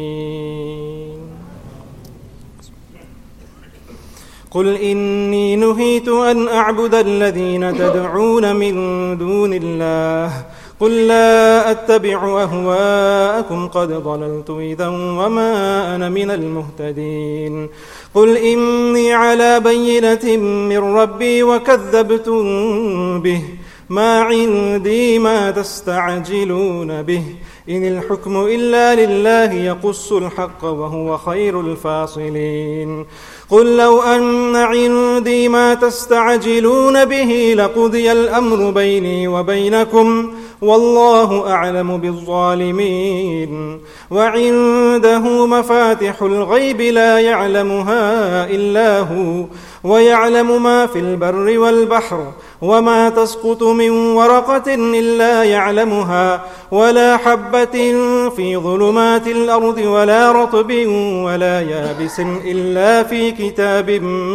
قل إني نهيت أن أعبد الذين تدعون من دون الله قل لا أتبع أهواءكم قد ضللت إذا وما أنا من المهتدين قل إني على بينة من ربي وكذبتم به ما عندي ما تستعجلون به إن الحكم إلا لله يقص الحق وهو خير الفاصلين قل لو أن عندي ما تستعجلون به لقضي الأمر بيني وبينكم والله أعلم بالظالمين وعنده مفاتح الغيب لا يعلمها إلا هو ويعلم ما في البر والبحر وما تسقط من ورقة إلا يعلمها ولا حبة في ظلمات الأرض ولا رطب ولا يابس إلا في كتاب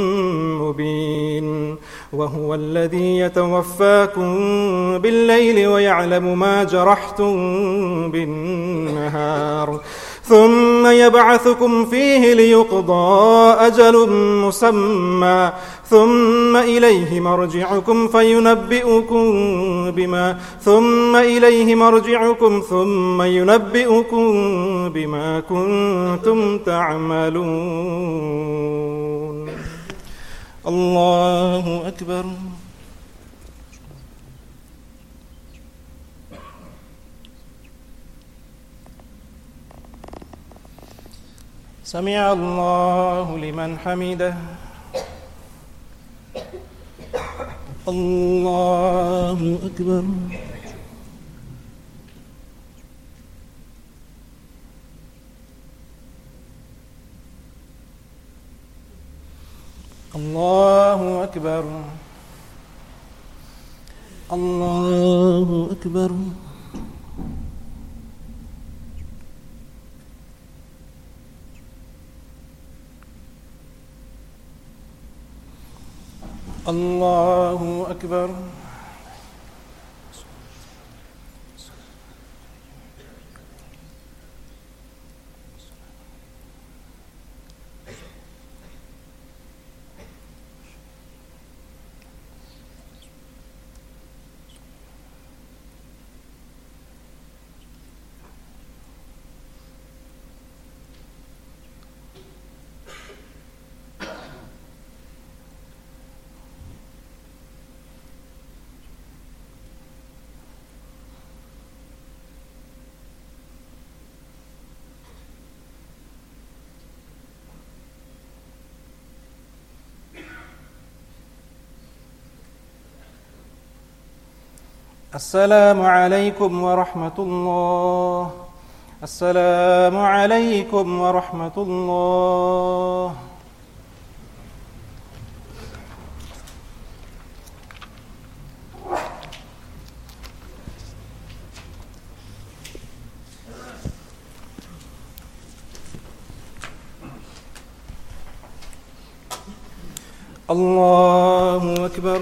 مبين وهو الذي يتوفاكم بالليل ويعلم ما جرحتم بالنهار ثم يبعثكم فيه ليقضى أجل مسمى ثم إليه مرجعكم ينبئكم بما كنتم تعملون. الله أكبر. سمع الله لمن حمده. الله أكبر. الله أكبر. الله أكبر. الله أكبر. السلام عليكم ورحمة الله. السلام عليكم ورحمة الله. الله أكبر.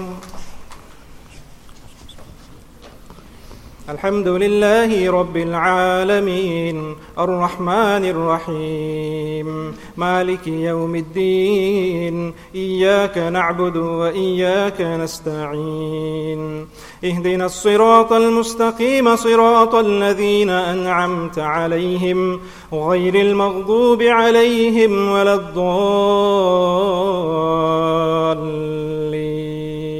الحمد لله رب العالمين الرحمن الرحيم مالك يوم الدين إياك نعبد وإياك نستعين اهدنا الصراط المستقيم صراط الذين أنعمت عليهم غير المغضوب عليهم ولا الضالين.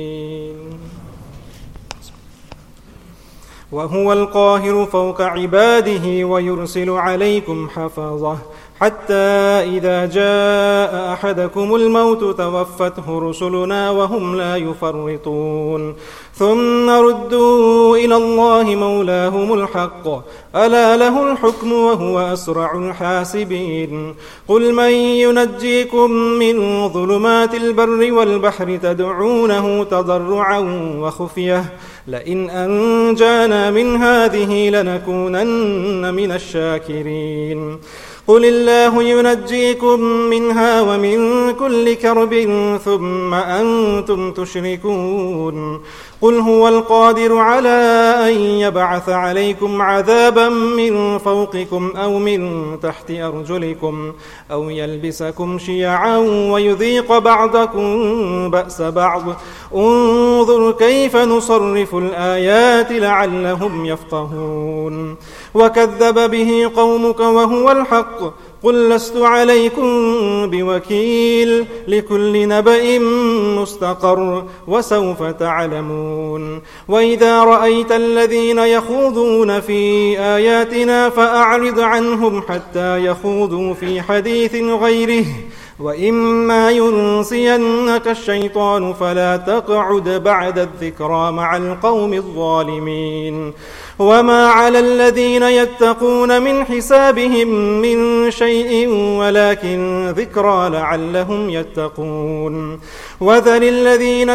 وهو القاهر فوق عباده ويرسل عليكم حفظه حتى إذا جاء أحدكم الموت توفته رسلنا وهم لا يفرطون ثم ردوا إلى الله مولاهم الحق ألا له الحكم وهو أسرع الحاسبين. قل من ينجيكم من ظلمات البر والبحر تدعونه تضرعا وخفية لئن أنجانا من هذه لنكونن من الشاكرين. قل الله ينجيكم منها ومن كل كرب ثم أنتم تشركون. قل هو القادر على أن يبعث عليكم عذابا من فوقكم أو من تحت أرجلكم أو يلبسكم شيعا ويذيق بعضكم بأس بعض انظر كيف نصرف الآيات لعلهم يفقهون وكذب به قومك وهو الحق قل لست عليكم بوكيل لكل نبأ مستقر وسوف تعلمون وإذا رأيت الذين يخوضون في آياتنا فأعرض عنهم حتى يخوضوا في حديث غيره وإما ينسينك الشيطان فلا تقعد بعد الذكرى مع القوم الظالمين وما على الذين يتقون من حسابهم من شيء ولكن ذكرى لعلهم يتقون وذر الذين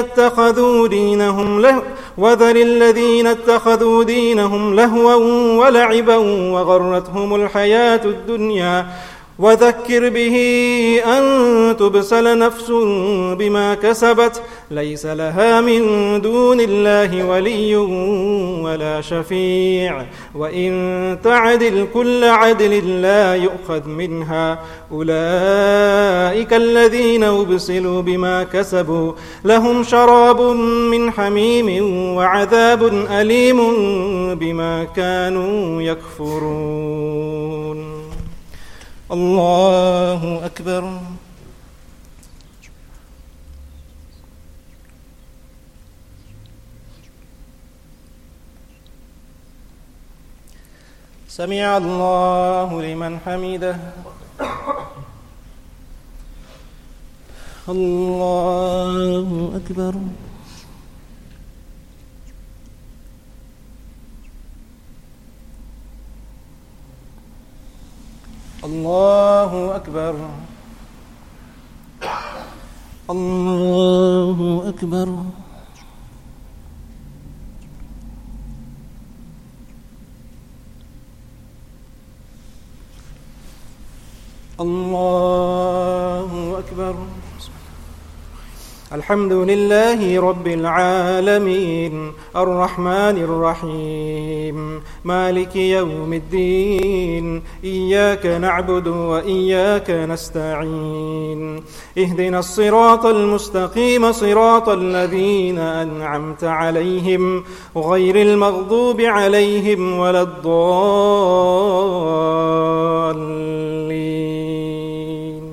اتخذوا دينهم لهوا ولعبا وغرتهم الحياة الدنيا وذكر به أن تبسل نفس بما كسبت ليس لها من دون الله ولي ولا شفيع وإن تعدل كل عدل لا يؤخذ منها أولئك الذين أبسلوا بما كسبوا لهم شراب من حميم وعذاب أليم بما كانوا يكفرون. الله أكبر. سمع الله لمن حمده. الله أكبر. الله أكبر. الله أكبر. الله أكبر. الحمد لله رب العالمين الرحمن الرحيم مالك يوم الدين إياك نعبد وإياك نستعين اهدنا الصراط المستقيم صراط الذين أنعمت عليهم غير المغضوب عليهم ولا الضالين.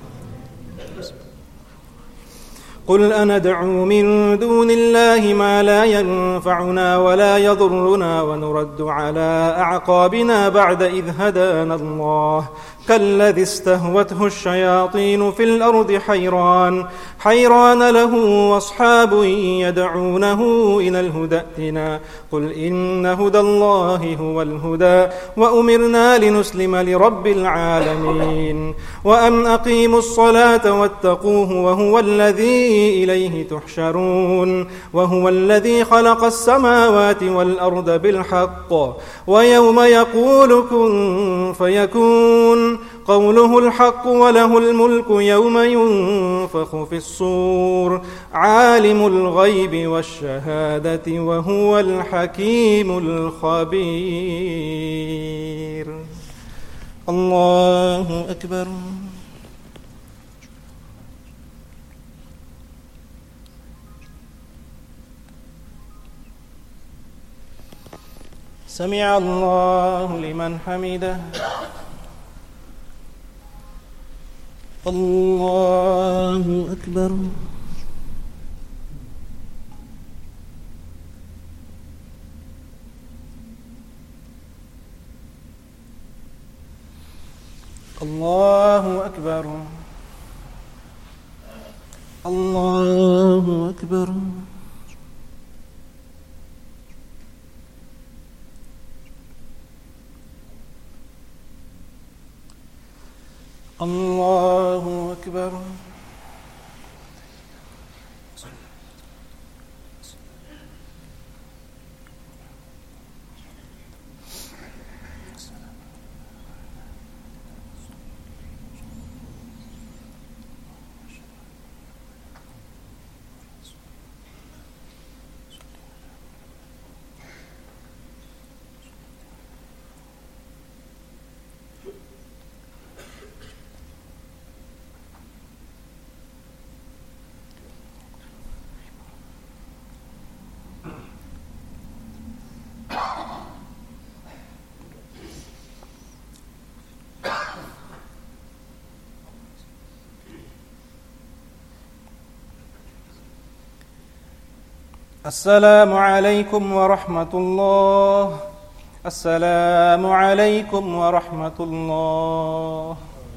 قل أندعو من دون الله ما لا ينفعنا ولا يضرنا ونرد على أعقابنا بعد إذ هدانا الله كالذي استهوته الشياطين في الأرض حيران له أصحاب يدعونه إلى الهدى ائتنا قل إن هدى الله هو الهدى وأمرنا لنسلم لرب العالمين وأن أقيموا الصلاة واتقوه وهو الذي إليه تحشرون وهو الذي خلق السماوات والأرض بالحق ويوم يقول كن فيكون قوله الحق وله الملك يوم ينفخ في الصور عالم الغيب والشهادة وهو الحكيم الخبير. الله أكبر. سمع الله لمن حمده. الله أكبر. الله أكبر. الله أكبر. الله أكبر. السلام عليكم ورحمة الله. السلام عليكم ورحمة الله.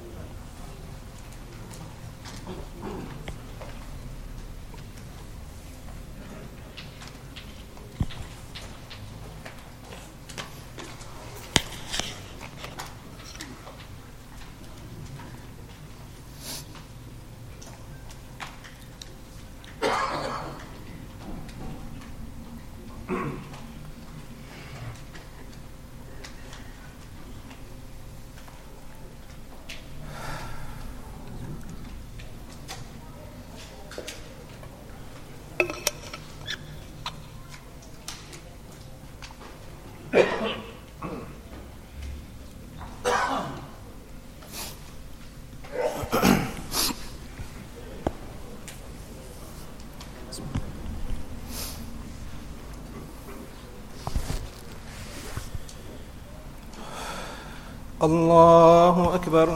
الله أكبر.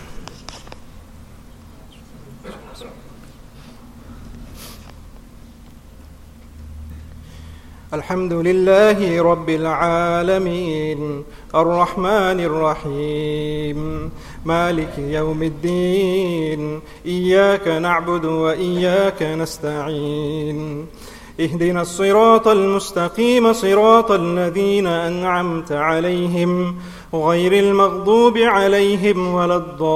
الحمد لله رب العالمين الرحمن الرحيم مالك يوم الدين إياك نعبد وإياك نستعين اهدنا الصراط المستقيم صراط الذين أنعمت عليهم غير المغضوب عليهم ولا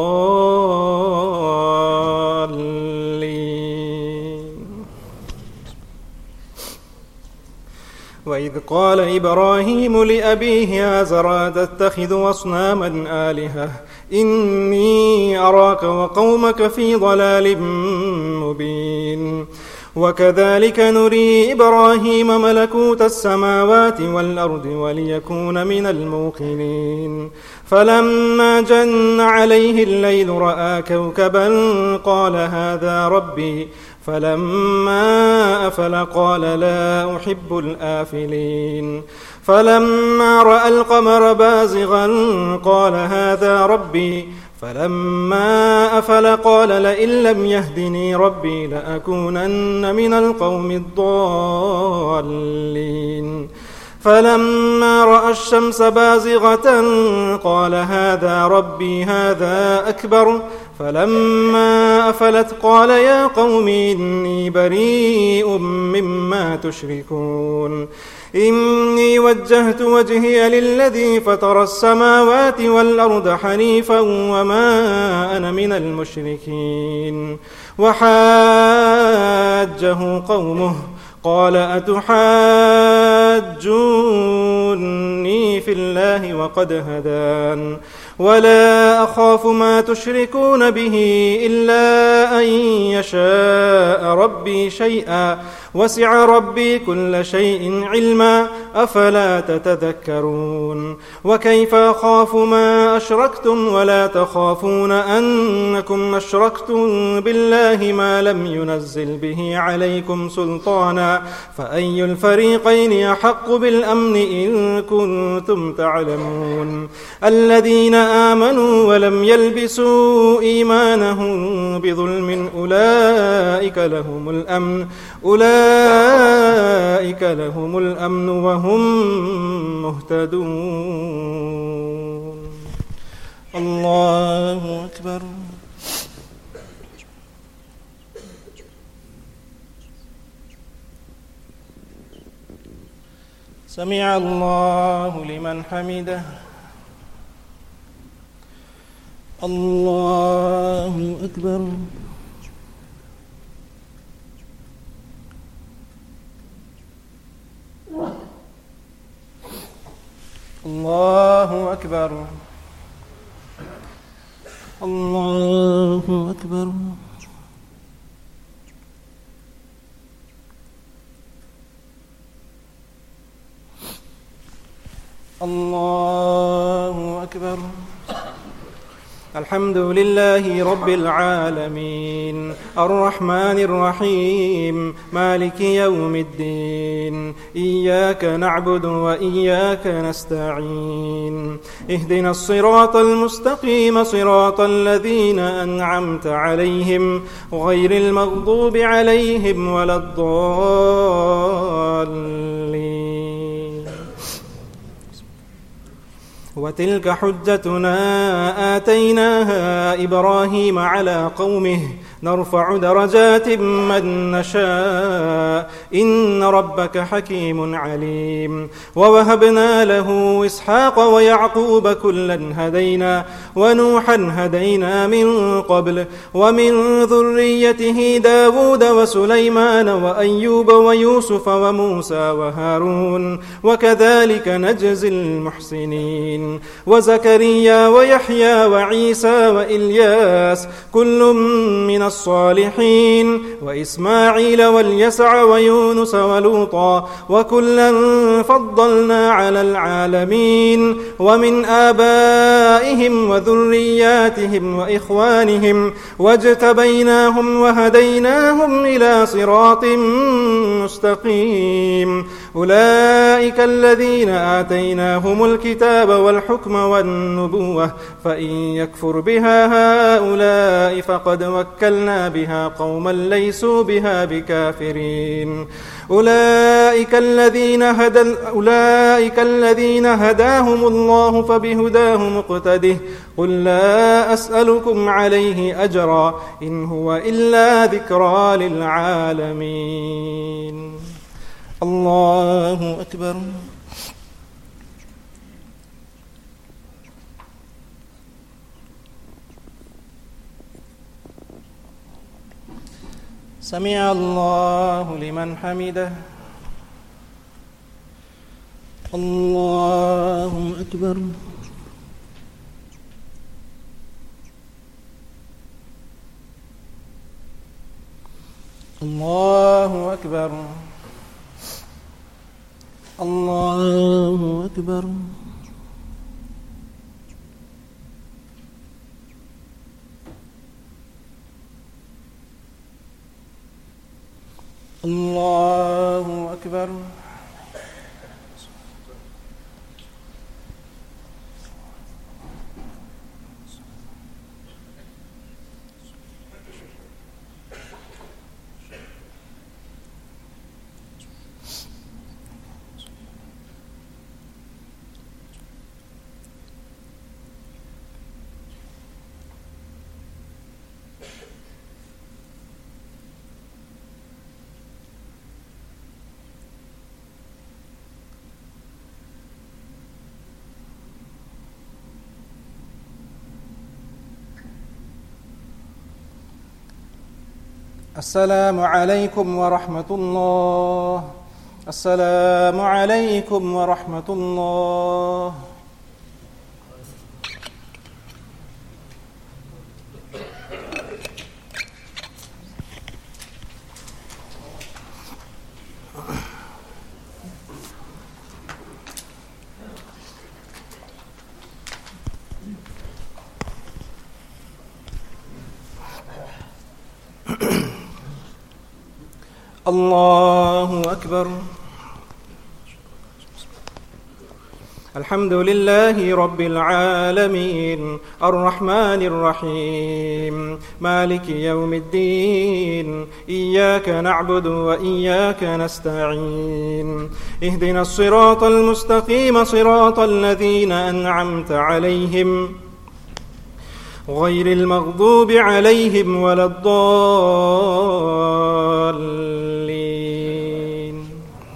الضالين. وإذ قال إبراهيم لأبيه آزر أتتخذ أصناما آلهة إني أراك وقومك في ضلال مبين. وكذلك نري إبراهيم ملكوت السماوات والأرض وليكون من الموقنين. فلما جن عليه الليل رأى كوكبا قال هذا ربي فلما أفل قال لا أحب الآفلين. فلما رأى القمر بازغا قال هذا ربي فلما أفل قال لئن لم يهدني ربي لأكونن من القوم الضالين. فلما رأى الشمس بازغة قال هذا ربي هذا أكبر. فلما أفلت قال يا قوم إني بريء مما تشركون. إني وجهت وجهي للذي فطر السماوات والأرض حنيفا وما أنا من المشركين. وحاجه قومه قال أتحاجوني في الله وقد هدان ولا أخاف ما تشركون به إلا أن يشاء ربي شيئا وسع ربي كل شيء علما أفلا تتذكرون. وكيف أخاف ما أشركتم ولا تخافون أنكم أشركتم بالله ما لم ينزل به عليكم سلطانا فأي الفريقين أحق بالأمن إن كنتم تعلمون. الذين آمنوا ولم يلبسوا إيمانهم بظلم أولئك لهم الأمن وهم مهتدون. الله أكبر. سمع الله لمن حمده. الله أكبر. الله أكبر. الله أكبر. الله أكبر. الحمد لله رب العالمين الرحمن الرحيم مالك يوم الدين إياك نعبد وإياك نستعين اهدنا الصراط المستقيم صراط الذين أنعمت عليهم غير المغضوب عليهم ولا الضالين. وتلك حجتنا آتيناها إبراهيم على قومه نرفع درجات من نشاء إن ربك حكيم عليم. ووهبنا له إسحاق ويعقوب كلا هدينا ونوحا هدينا من قبل ومن ذريته داود وسليمان وأيوب ويوسف وموسى وهارون وكذلك نجزي المحسنين. وزكريا ويحيى وعيسى وإلياس كل من الصالحين وإسماعيل واليسع ويونس ولوطا وكلا فضلنا على العالمين. ومن آبائهم وذرياتهم وإخوانهم واجتبيناهم وهديناهم إلى صراط مستقيم. أولئك الذين آتيناهم الكتاب والحكم والنبوة فإن يكفر بها هؤلاء فقد وكلنا بها قوما ليسوا بها بكافرين. أولئك الذين هداهم الله فبهداه مقتده. قل لا أسألكم عليه أجرا إن هو إلا ذكرى للعالمين. الله أكبر. سمع الله لمن حمده. الله أكبر. الله أكبر. الله أكبر. الله أكبر. السلام عليكم ورحمة الله. السلام عليكم ورحمة الله. الله أكبر. الحمد لله رب العالمين الرحمن الرحيم مالك يوم الدين إياك نعبد وإياك نستعين اهدنا الصراط المستقيم صراط الذين أنعمت عليهم غير المغضوب عليهم ولا الضالين.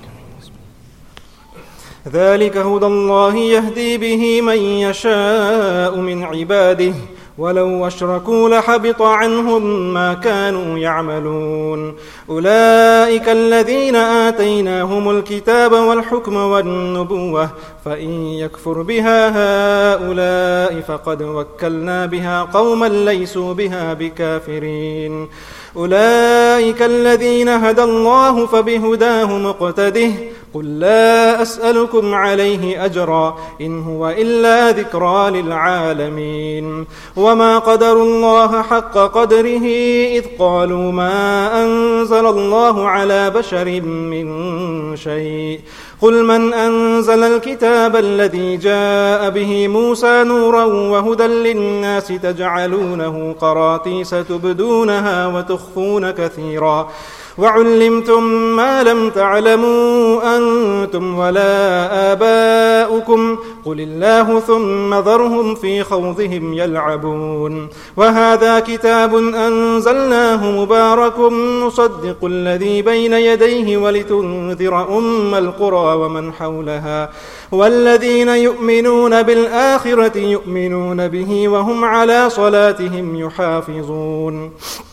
ذلك هدى الله يهدي به من يشاء من عباده ولو أشركوا لحبط عنهم ما كانوا يعملون. أولئك الذين آتيناهم الكتاب والحكم والنبوة فإن يكفر بها هؤلاء فقد وكلنا بها قوما ليسوا بها بكافرين. أولئك الذين هدى الله فبهداه مقتده. قل لا أسألكم عليه أجرا إن هو إلا ذكرى للعالمين. وما قدروا الله حق قدره إذ قالوا ما أنزل الله على بشر من شيء. قل من أنزل الكتاب الذي جاء به موسى نورا وهدى للناس تجعلونه قراطيس تبدونها وتخفون كثيرا وعلمتم ما لم تعلموا أنتم ولا آباؤكم قل الله ثم ذرهم في خوضهم يلعبون وهذا كتاب أنزلناه مبارك مصدق الذي بين يديه ولتنذر أم القرى ومن حولها والذين يؤمنون بالآخرة يؤمنون به وهم على صلاتهم يحافظون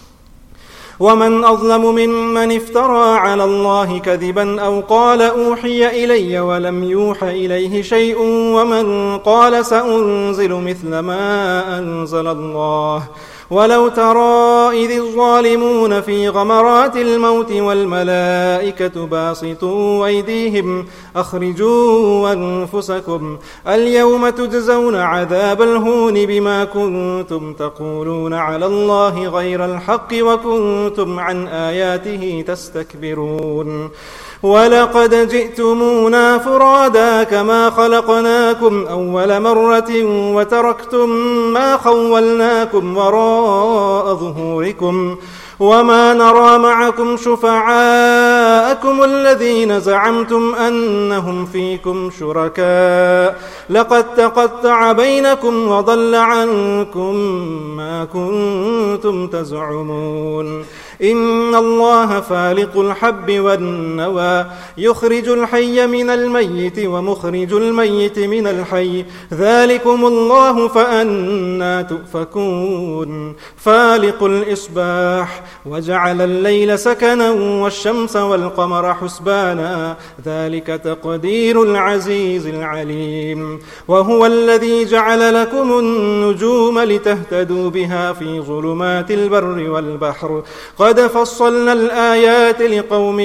ومن أظلم ممن افترى على الله كذبا أو قال أوحي إلي ولم يوح إليه شيء ومن قال سأنزل مثل ما أنزل الله ولو ترى إذ الظالمون في غمرات الموت والملائكة باسطوا أيديهم أخرجوا أنفسكم اليوم تجزون عذاب الهون بما كنتم تقولون على الله غير الحق وكنتم عن آياته تستكبرون ولقد جئتمونا فرادا كما خلقناكم أول مرة وتركتم ما خولناكم وراء ظهوركم وما نرى معكم شفعاءكم الذين زعمتم أنهم فيكم شركاء لقد تقطع بينكم وضل عنكم ما كنتم تزعمون إن الله فالق الحب والنوى يخرج الحي من الميت ومخرج الميت من الحي ذلكم الله فأنى تؤفكون فالق الإصباح وجعل الليل سكنا والشمس والقمر حسبانا ذلك تقدير العزيز العليم وهو الذي جعل لكم النجوم لتهتدوا بها في ظلمات البر والبحر قد فصلنا الآيات لقوم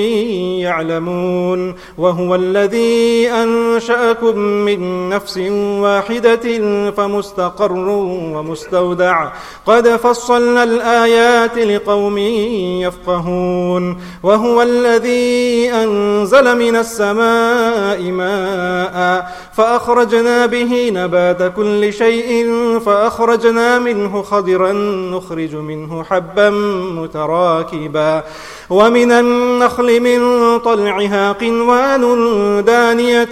يعلمون وهو الذي أنشأكم من نفس واحدة فمستقر ومستودع قد فصلنا الآيات لقوم يفقهون وهو الذي أنزل من السماء ماء فأخرجنا به نبات كل شيء فأخرجنا منه خضرا نخرج منه حبا متراكبا ومن النخل من طلعها قنوان دانية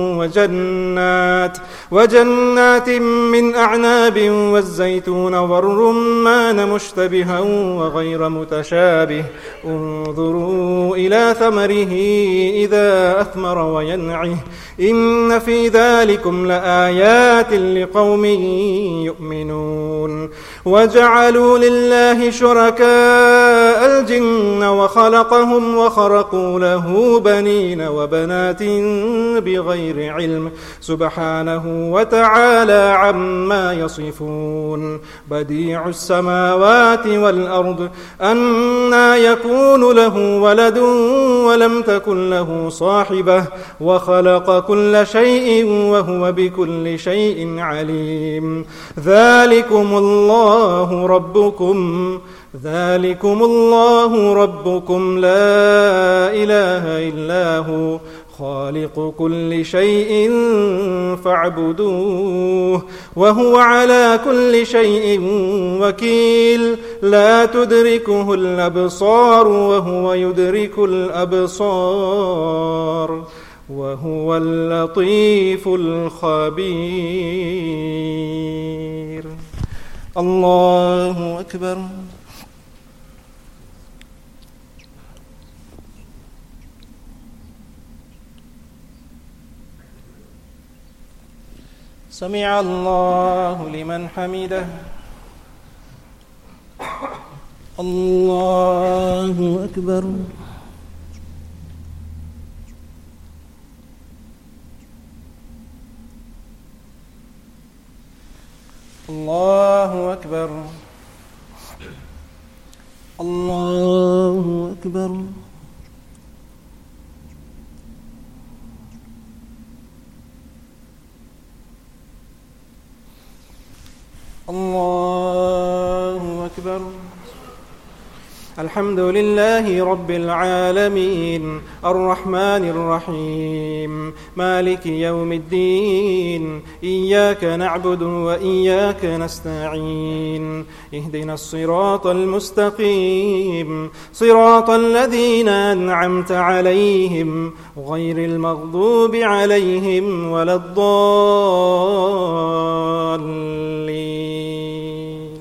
وجنات من أعناب والزيتون والرمان مشتبها وغير متشابه انظروا إلى ثمره إذا أثمر وينعه إن في ذلكم لآيات لقوم يؤمنون وجعلوا لله شركاء الجن وخلقهم وخرقوا له بنين وبنات بغير علم سبحانه وتعالى عما يصفون بديع السماوات والأرض أنى يكون له ولد ولم تكن له صاحبة وخلق كل شيء وهو بكل شيء عليم ذلكم الله ربكم لا إله إلا هو خالق كل شيء فاعبدوه وهو على كل شيء وكيل لا تدركه الأبصار وهو يدرك الأبصار وهو اللطيف الخبير الله أكبر سمع الله لمن حمده الله أكبر الله أكبر الله أكبر الله أكبر الحمد لله رب العالمين الرحمن الرحيم مالك يوم الدين إياك نعبد وإياك نستعين اهدنا الصراط المستقيم صراط الذين أنعمت عليهم غير المغضوب عليهم ولا الضالين.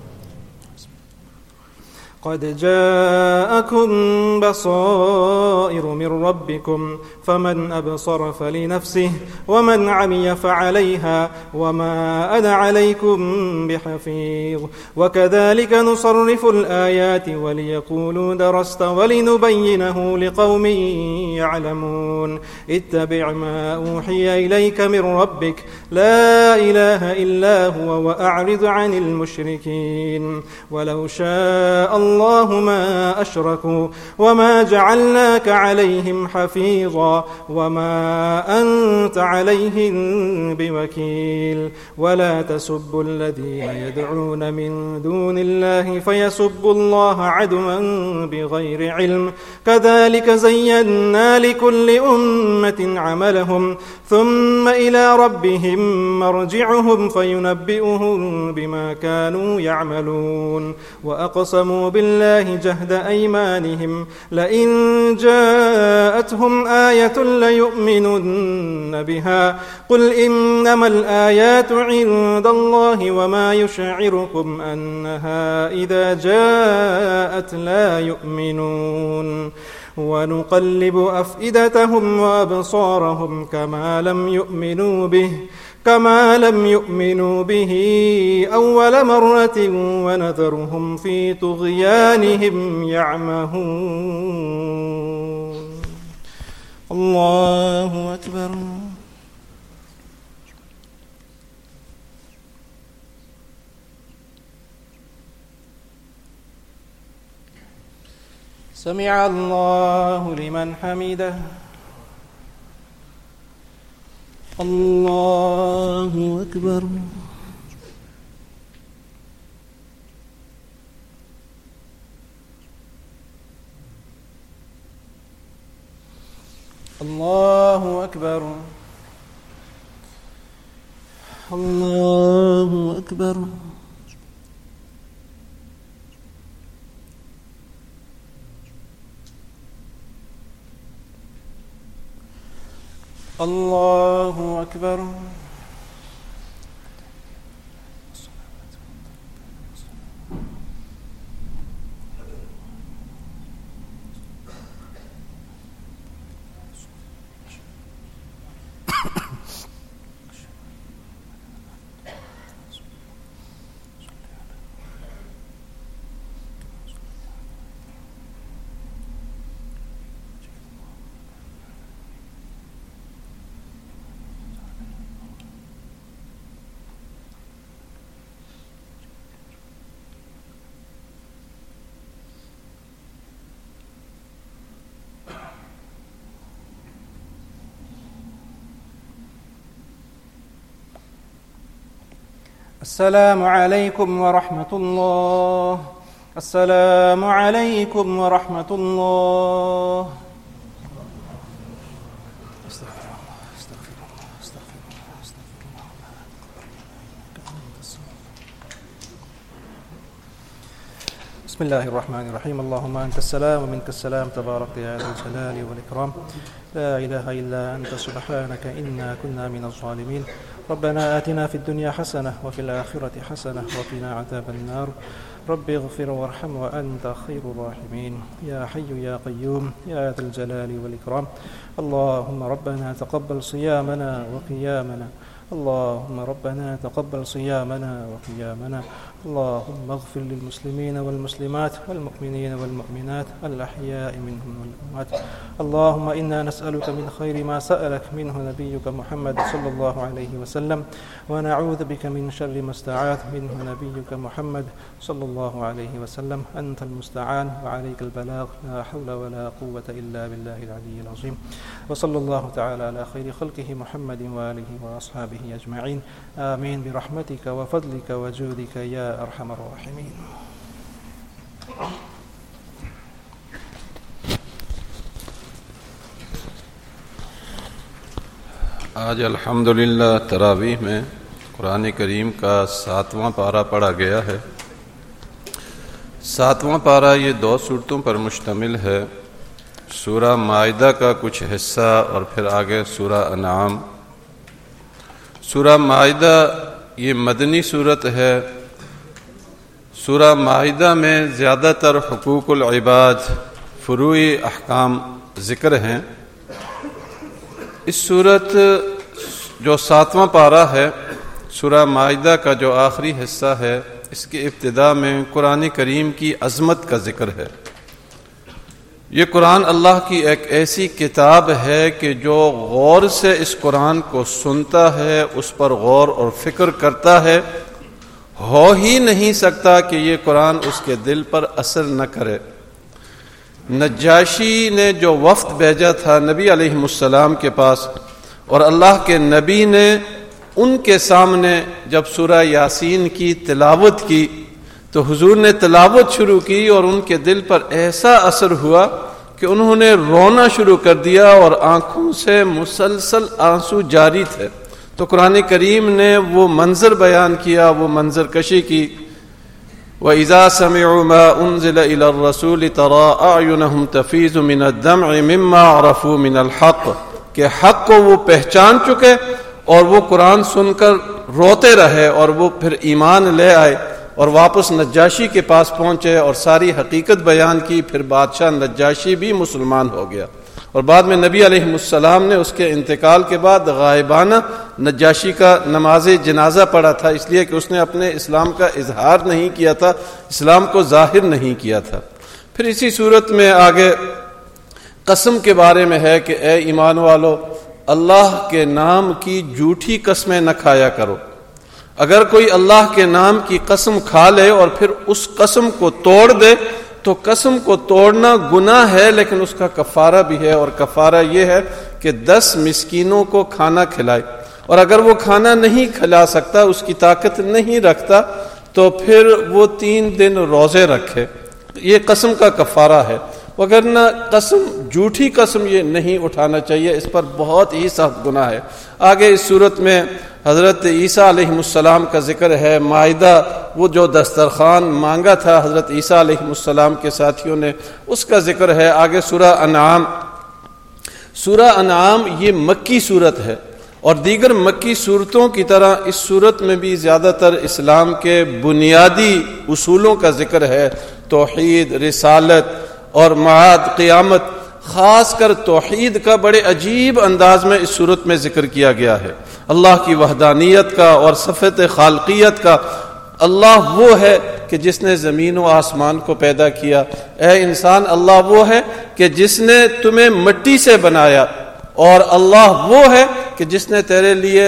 قد جاءكم بصائر من ربكم فمن أبصر فلنفسه ومن عمي فعليها وما أنا عليكم بحفيظ. وكذلك نصرف الآيات وليقولوا درست ولنبينه لقوم يعلمون. اتبع ما أوحي إليك من ربك لا إله إلا هو وأعرض عن المشركين. ولو شاء الله ما أشركوا وما جعلناك عليهم حفيظا وما أنت عليهم بوكيل. ولا تسبوا الذين يدعون من دون الله فيسبوا الله عدوا بغير علم كذلك زينا لكل أمة عملهم ثم إلى ربهم مرجعهم فينبئهم بما كانوا يعملون. وأقسموا بالله جهد أيمانهم لئن جاءتهم آية ليؤمنن بها قل إنما الآيات عند الله وما يشعركم أنها إذا جاءت لا يؤمنون. ونقلب أفئدتهم وأبصارهم كما لم يؤمنوا به أول مرة ونذرهم في طغيانهم يعمهون. الله أكبر. سمع الله لمن حمده. الله أكبر. الله أكبر. الله أكبر. الله أكبر. السلام عليكم ورحمة الله. السلام عليكم ورحمة الله. بسم الله الرحمن الرحيم. اللهم أنت السلام ومنك السلام تبارك يا ذا الجلال والإكرام. لا إله إلا أنت سبحانك إنا كنا من الظالمين. ربنا آتنا في الدنيا حسنة وفي الآخرة حسنة وقنا عذاب النار. رب اغفر وارحم وأنت خير الراحمين. يا حي يا قيوم يا ذا الجلال والإكرام. اللهم ربنا تقبل صيامنا وقيامنا. اللهم ربنا تقبل صيامنا وقيامنا. اللهم اغفر للمسلمين والمسلمات والمؤمنين والمؤمنات الأحياء منهم والأموات. اللهم إنا نسألك من خير ما سألك منه نبيك محمد صلى الله عليه وسلم ونعوذ بك من شر ما استعاذ منه نبيك محمد صلى الله عليه وسلم. أنت المستعان وعليك البلاغ. لا حول ولا قوة إلا بالله العلي العظيم. وصلى الله تعالى على خير خلقه محمد وآله وأصحابه أجمعين. آمين برحمتك وفضلك وجودك يا أرحم الراحمين. आज अल्हम्दुलिल्लाह तरावीह में कुरान करीम का 7वां पारा पढ़ा गया है। 7वां पारा ये 2 सूरतों पर मुश्तमिल है। सूरा माइदा का कुछ हिस्सा और फिर आगे सूरा अनाम। सूरा माइदा ये मदनी सूरत है। सूरा माइदा में ज़्यादातर हुकूकुल इबाद, फुरूई अहकाम ज़िक्र हैं। इस सूरत जो 7वां पारा है, सूरा माइदा का जो आखिरी हिस्सा है, इसकी इब्तिदा में कुरान करीम की अज़मत का ज़िक्र है। ये कुरान अल्लाह की एक ऐसी किताब है कि जो गौर से इस कुरान को सुनता है, उस पर गौर और फिक्र करता है, हो ही नहीं सकता कि ये कुरान उसके दिल पर असर न करे। नज्जाशी ने जो वफ्द भेजा था नबी अलैहिस्सलाम के पास, और अल्लाह के नबी ने उनके सामने जब सूरा यासीन की तिलावत की तो हुजूर ने तिलावत शुरू की और उनके दिल पर ऐसा असर हुआ कि उन्होंने रोना शुरू कर दिया और आंखों से मुसलसल आंसू जारी थे। तो कुरान करीम ने वो मंजर बयान किया, वो मंजर कशी की। वइज़ा समिअू मा उन्ज़िला इलर रसूल तरा अयुनहुम तफीज़ु मिनद्दम'i मिम्मा अरफू मिनल हक़, के हक़ को वो पहचान चुके और वो कुरान सुनकर रोते रहे और वो फिर ईमान ले आए और वापस नज्जाशी के पास पहुंचे और सारी हकीकत बयान की। फिर बादशाह नज्जाशी भी मुसलमान हो गया और बाद में नबी अलैहिस्सलाम ने उसके इंतकाल के बाद गायबाना नज्जाशी का नमाज जनाजा पढ़ा था, इसलिए कि उसने अपने इस्लाम का इजहार नहीं किया था, इस्लाम को जाहिर नहीं किया था। फिर इसी सूरत में आगे कसम के बारे में है कि ए ईमान वालो, अल्लाह के नाम की झूठी कस्में न खाया करो। अगर कोई अल्लाह के नाम की कसम खा ले और फिर उस कसम को तोड़ दे तो कसम को तोड़ना गुनाह है, लेकिन उसका कफारा भी है, और कफारा ये है कि 10 मिस्कीनों को खाना खिलाए। और अगर वो खाना नहीं खिला सकता, उसकी ताकत नहीं रखता, तो फिर वो 3 दिन रोजे रखे। ये कसम का कफारा है। वगरना कसम, झूठी कसम ये नहीं उठाना चाहिए, इस पर बहुत ही सख्त गुनाह है। आगे इस सूरत में हज़रत ईसा अलैहिस्सलाम का जिक्र है। माइदा, वो जो दस्तरखान मांगा था हज़रत ईसा अलैहिस्सलाम के साथियों ने, उसका जिक्र है। आगे सूरा अनाम। सूरा अनाम ये मक्की सूरत है और दीगर मक्की सूरतों की तरह इस सूरत में भी ज़्यादातर इस्लाम के बुनियादी उसूलों का जिक्र है। तौहीद, रिसालत और माद, क़यामत, खासकर तौहीद का बड़े अजीब अंदाज में इस सूरत में जिक्र किया गया है। अल्लाह की वहदानियत का और सफ़त खालकियत का। अल्लाह वो है कि जिसने ज़मीन व आसमान को पैदा किया। ए इंसान, अल्लाह वो है कि जिसने तुम्हें मिट्टी से बनाया, और अल्लाह वो है कि जिसने तेरे लिए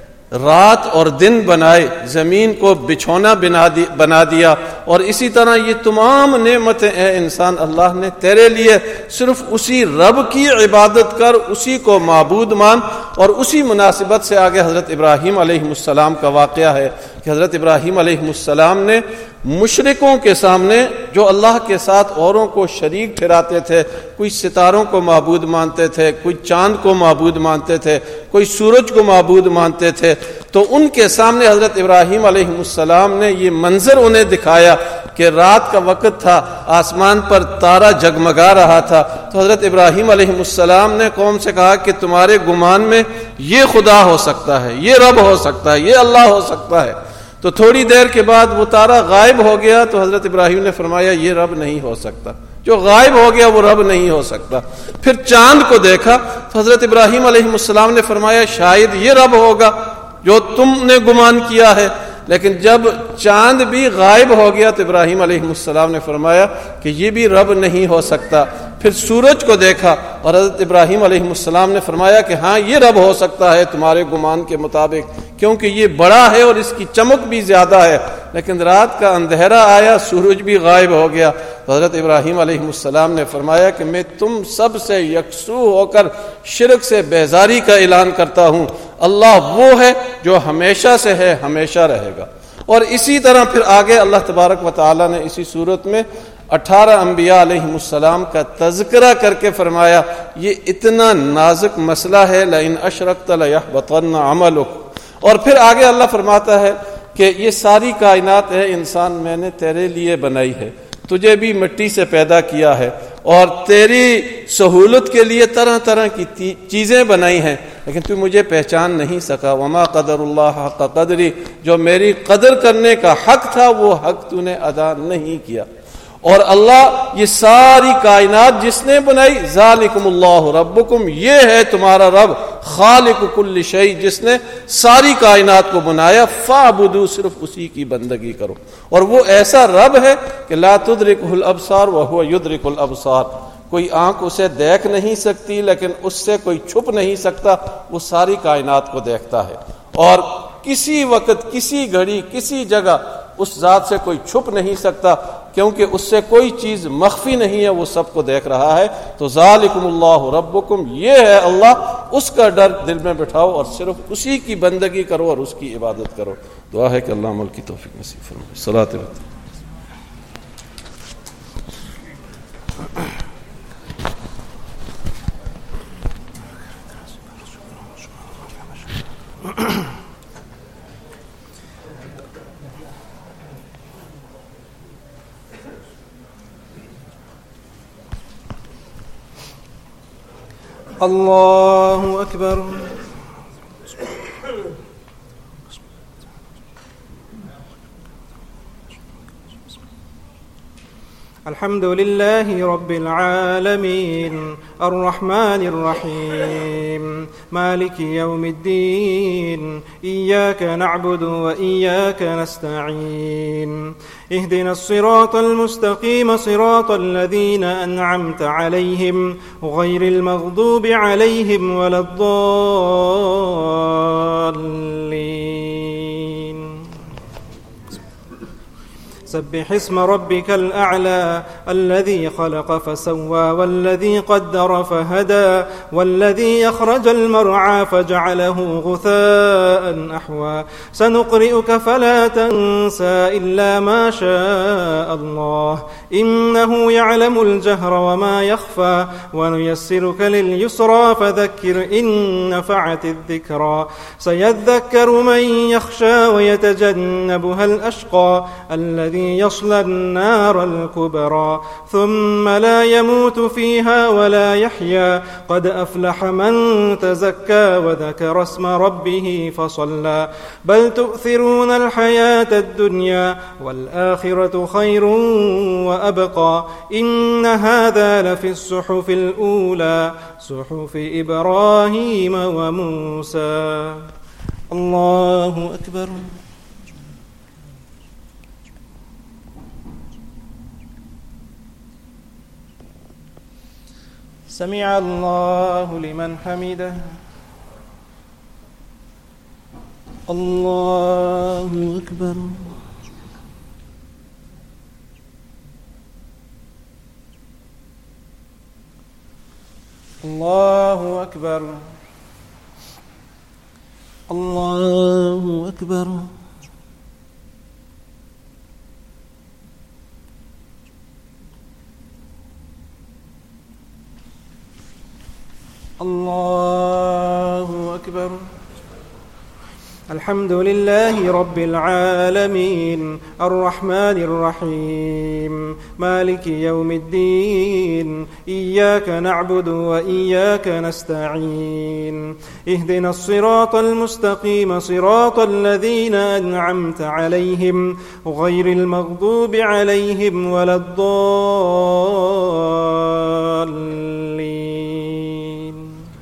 रात और दिन बनाए, जमीन को बिछौना बना दिया। और इसी तरह ये तमाम नेमतें ए इंसान, अल्लाह ने तेरे लिए सिर्फ उसी रब की इबादत कर, उसी को माबूद मान। और उसी मुनासिबत से आगे हज़रत इब्राहीम अलैहिस्सलाम का वाक़या है कि हज़रत इब्राहीम अलैहिस्सलाम ने मुशरिकों के सामने, जो अल्लाह के साथ औरों को शरीक ठहराते थे, कोई सितारों को माबूद मानते थे, कोई चांद को माबूद मानते थे, कोई सूरज को माबूद मानते थे, तो उनके सामने हज़रत इब्राहीम अलैहिस्सलाम ने ये मंजर उन्हें दिखाया कि रात का वक़्त था, आसमान पर तारा जगमगा रहा था। तो हज़रत इब्राहीम अलैहिस्सलाम ने कौम से कहा कि तुम्हारे गुमान में ये खुदा हो सकता है, ये रब हो सकता है, ये अल्लाह हो सकता है। तो थोड़ी देर के बाद वो तारा गायब हो गया। तो हज़रत इब्राहीम ने फरमाया ये रब नहीं हो सकता, जो गायब हो गया वो रब नहीं हो सकता। फिर चांद को देखा तो हज़रत इब्राहीम अलैहिस्सलाम ने फरमाया शायद ये रब होगा जो तुमने गुमान किया है। लेकिन जब चांद भी गायब हो गया तो इब्राहीम अलैहिस्सलाम ने फरमाया कि ये भी रब नहीं हो सकता। फिर सूरज को देखा और हज़रत इब्राहीम अलैहिस्सलाम ने फरमाया कि हाँ, ये रब हो सकता है तुम्हारे गुमान के मुताबिक, क्योंकि ये बड़ा है और इसकी चमक भी ज़्यादा है। लेकिन रात का अंधेरा आया, सूरज भी गायब हो गया। तो हज़रत इब्राहीम अलैहिस्सलाम ने फरमाया कि मैं तुम सब से यकसू होकर शिरक से बेजारी का ऐलान करता हूँ। अल्लाह वो है जो हमेशा से है, हमेशा रहेगा। और इसी तरह फिर आगे अल्लाह तबारक व तआला ने इसी सूरत में 18 अंबिया अलैहिमुस्सलाम का तज़किरा करके फरमाया ये इतना नाजुक मसला है, लइन अशरकत लयहबतन्न अमलुक। और फिर आगे अल्लाह फरमाता है कि ये सारी कायनात है इंसान मैंने तेरे लिए बनाई है, तुझे भी मिट्टी से पैदा किया है और तेरी सहूलत के लिए तरह तरह की चीज़ें बनाई हैं, लेकिन तू मुझे पहचान नहीं सका। वमा क़दरुल्लाह हक़्क़ क़दरी, जो मेरी कदर करने का हक था वो हक तूने अदा नहीं किया। और अल्लाह ये सारी कायनात जिसने बनाई, ज़ालिकुमुल्लाहु रब्बुकुम, ये है तुम्हारा रब, खालिकु कुल्लि शै, जिसने सारी कायनात को बनाया, फ़अबुदू, सिर्फ उसी की बंदगी करो। और वो ऐसा रब है कि ला तुदरिकुल अबसार व हुवा युदरिकुल अबसार, कोई आंख उसे देख नहीं सकती लेकिन उससे कोई छुप नहीं सकता, वो सारी कायनात को देखता है। और किसी वक्त, किसी घड़ी, किसी जगह उस जात से कोई छुप नहीं सकता, क्योंकि उससे कोई चीज मख्फी नहीं है, वो सबको देख रहा है। तो ज़ालिकुमुल्लाहु रब्बुकुम, ये है अल्लाह, उसका डर दिल में बिठाओ और सिर्फ उसी की बंदगी करो और उसकी इबादत करो। दुआ है कि अल्लाह अमल की तौफीक नसीब फरमाए। सलात अल्लाहु अकबर। अल्हम्दुलिल्लाहि रब्बिल आलमीन अर्रहमानिर रहीम मालिकि यौमिद्दीन इय्याका नअबुदु व इय्याका नस्तईन इहदिनस सिरातल मुस्तकीम सिरातल लज़ीना अनअमता अलैहिम गैरिल मग़दूबि अलैहिम वलद्दाल्लीन। सब्बिह इस्म रब्बिकल अअला अल्लज़ी खलक़ फसव्वा वल्लज़ी क़द्दर फहदा वल्लज़ी अख़रजल मरअा फजअलहु गुसाअन अहवा सनुक़रिउक फला तंसा इल्ला मा शाअ अल्लाह इन्नहु यअलमुल जहर वमा यख़फ़ा वनुयस्सिरुक लिलयुस्रा फذكر إن نفعت الذكرى سيذكر من يخشى ويتجنبها الأشقى الذي يصلى النار الكبرى ثم لا يموت فيها ولا يحيا قد أفلح من تزكى وذكر اسم ربه فصلى بل تؤثرون الحياة الدنيا والآخرة خير وأبقى إن هذا لفي الصحف الأولى صحف إبراهيم وموسى. الله أكبر. سمع الله لمن حمده. الله أكبر. الله أكبر. الله أكبر. الله أكبر. الحمد لله رب العالمين الرحمن الرحيم مالك يوم الدين إياك نعبد وإياك نستعين اهدنا الصراط المستقيم صراط الذين أنعمت عليهم غير المغضوب عليهم ولا الضالين.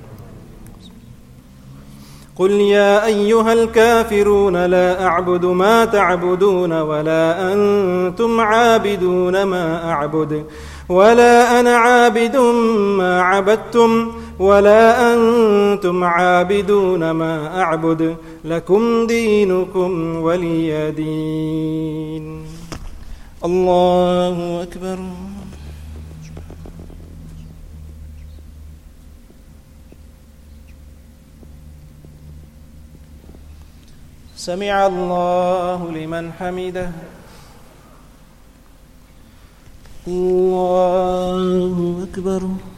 قل يا أيها الكافرون لا أعبد ما تعبدون ولا أنتم عابدون ما أعبد ولا أنا عابد ما عبدتم ولا أنتم عابدون ما أعبد لكم دينكم ولي دين. الله أكبر. سمع الله لمن حمده. الله أكبر.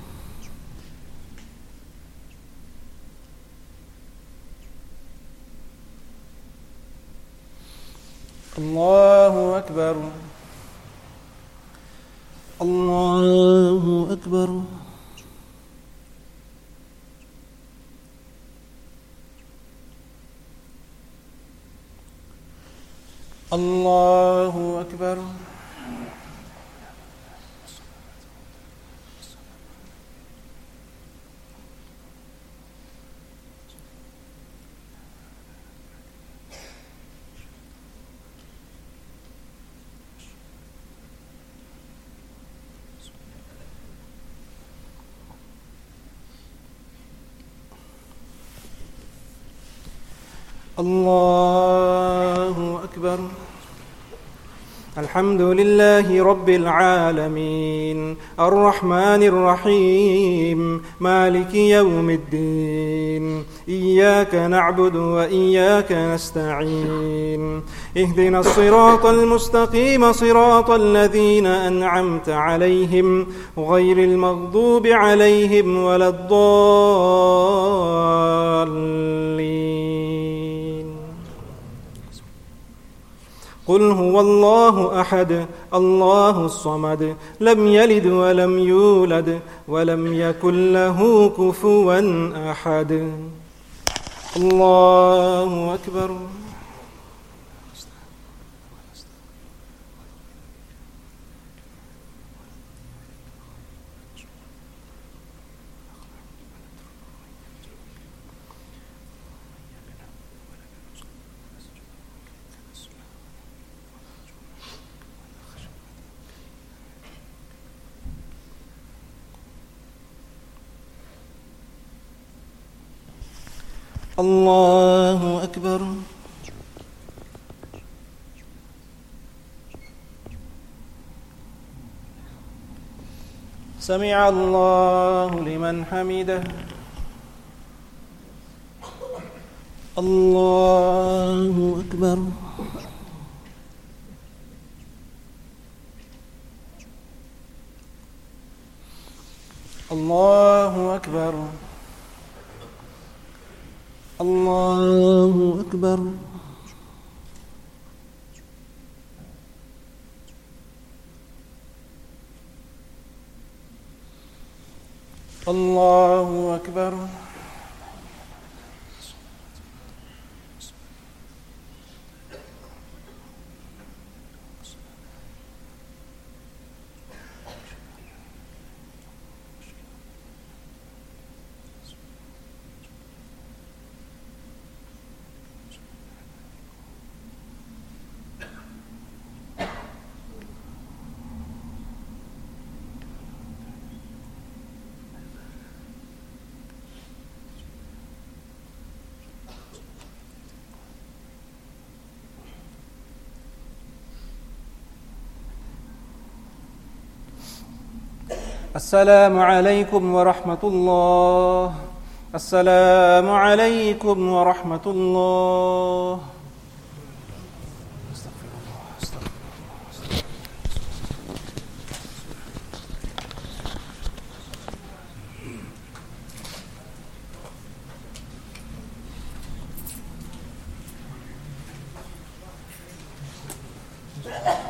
الله أكبر. الله أكبر. الله أكبر. الله أكبر. الحمد لله رب العالمين الرحمن الرحيم مالك يوم الدين إياك نعبد وإياك نستعين اهدنا الصراط المستقيم صراط الذين أنعمت عليهم غير المغضوب عليهم ولا الضالين. قل هو الله أحد الله الصمد لم يلد ولم يولد ولم يكن له كفوا أحد. الله أكبر. الله أكبر. سمع الله لمن حمده. الله أكبر. الله أكبر. الله أكبر. الله أكبر. السلام عليكم ورحمة الله. السلام عليكم ورحمة الله. استغفر الله.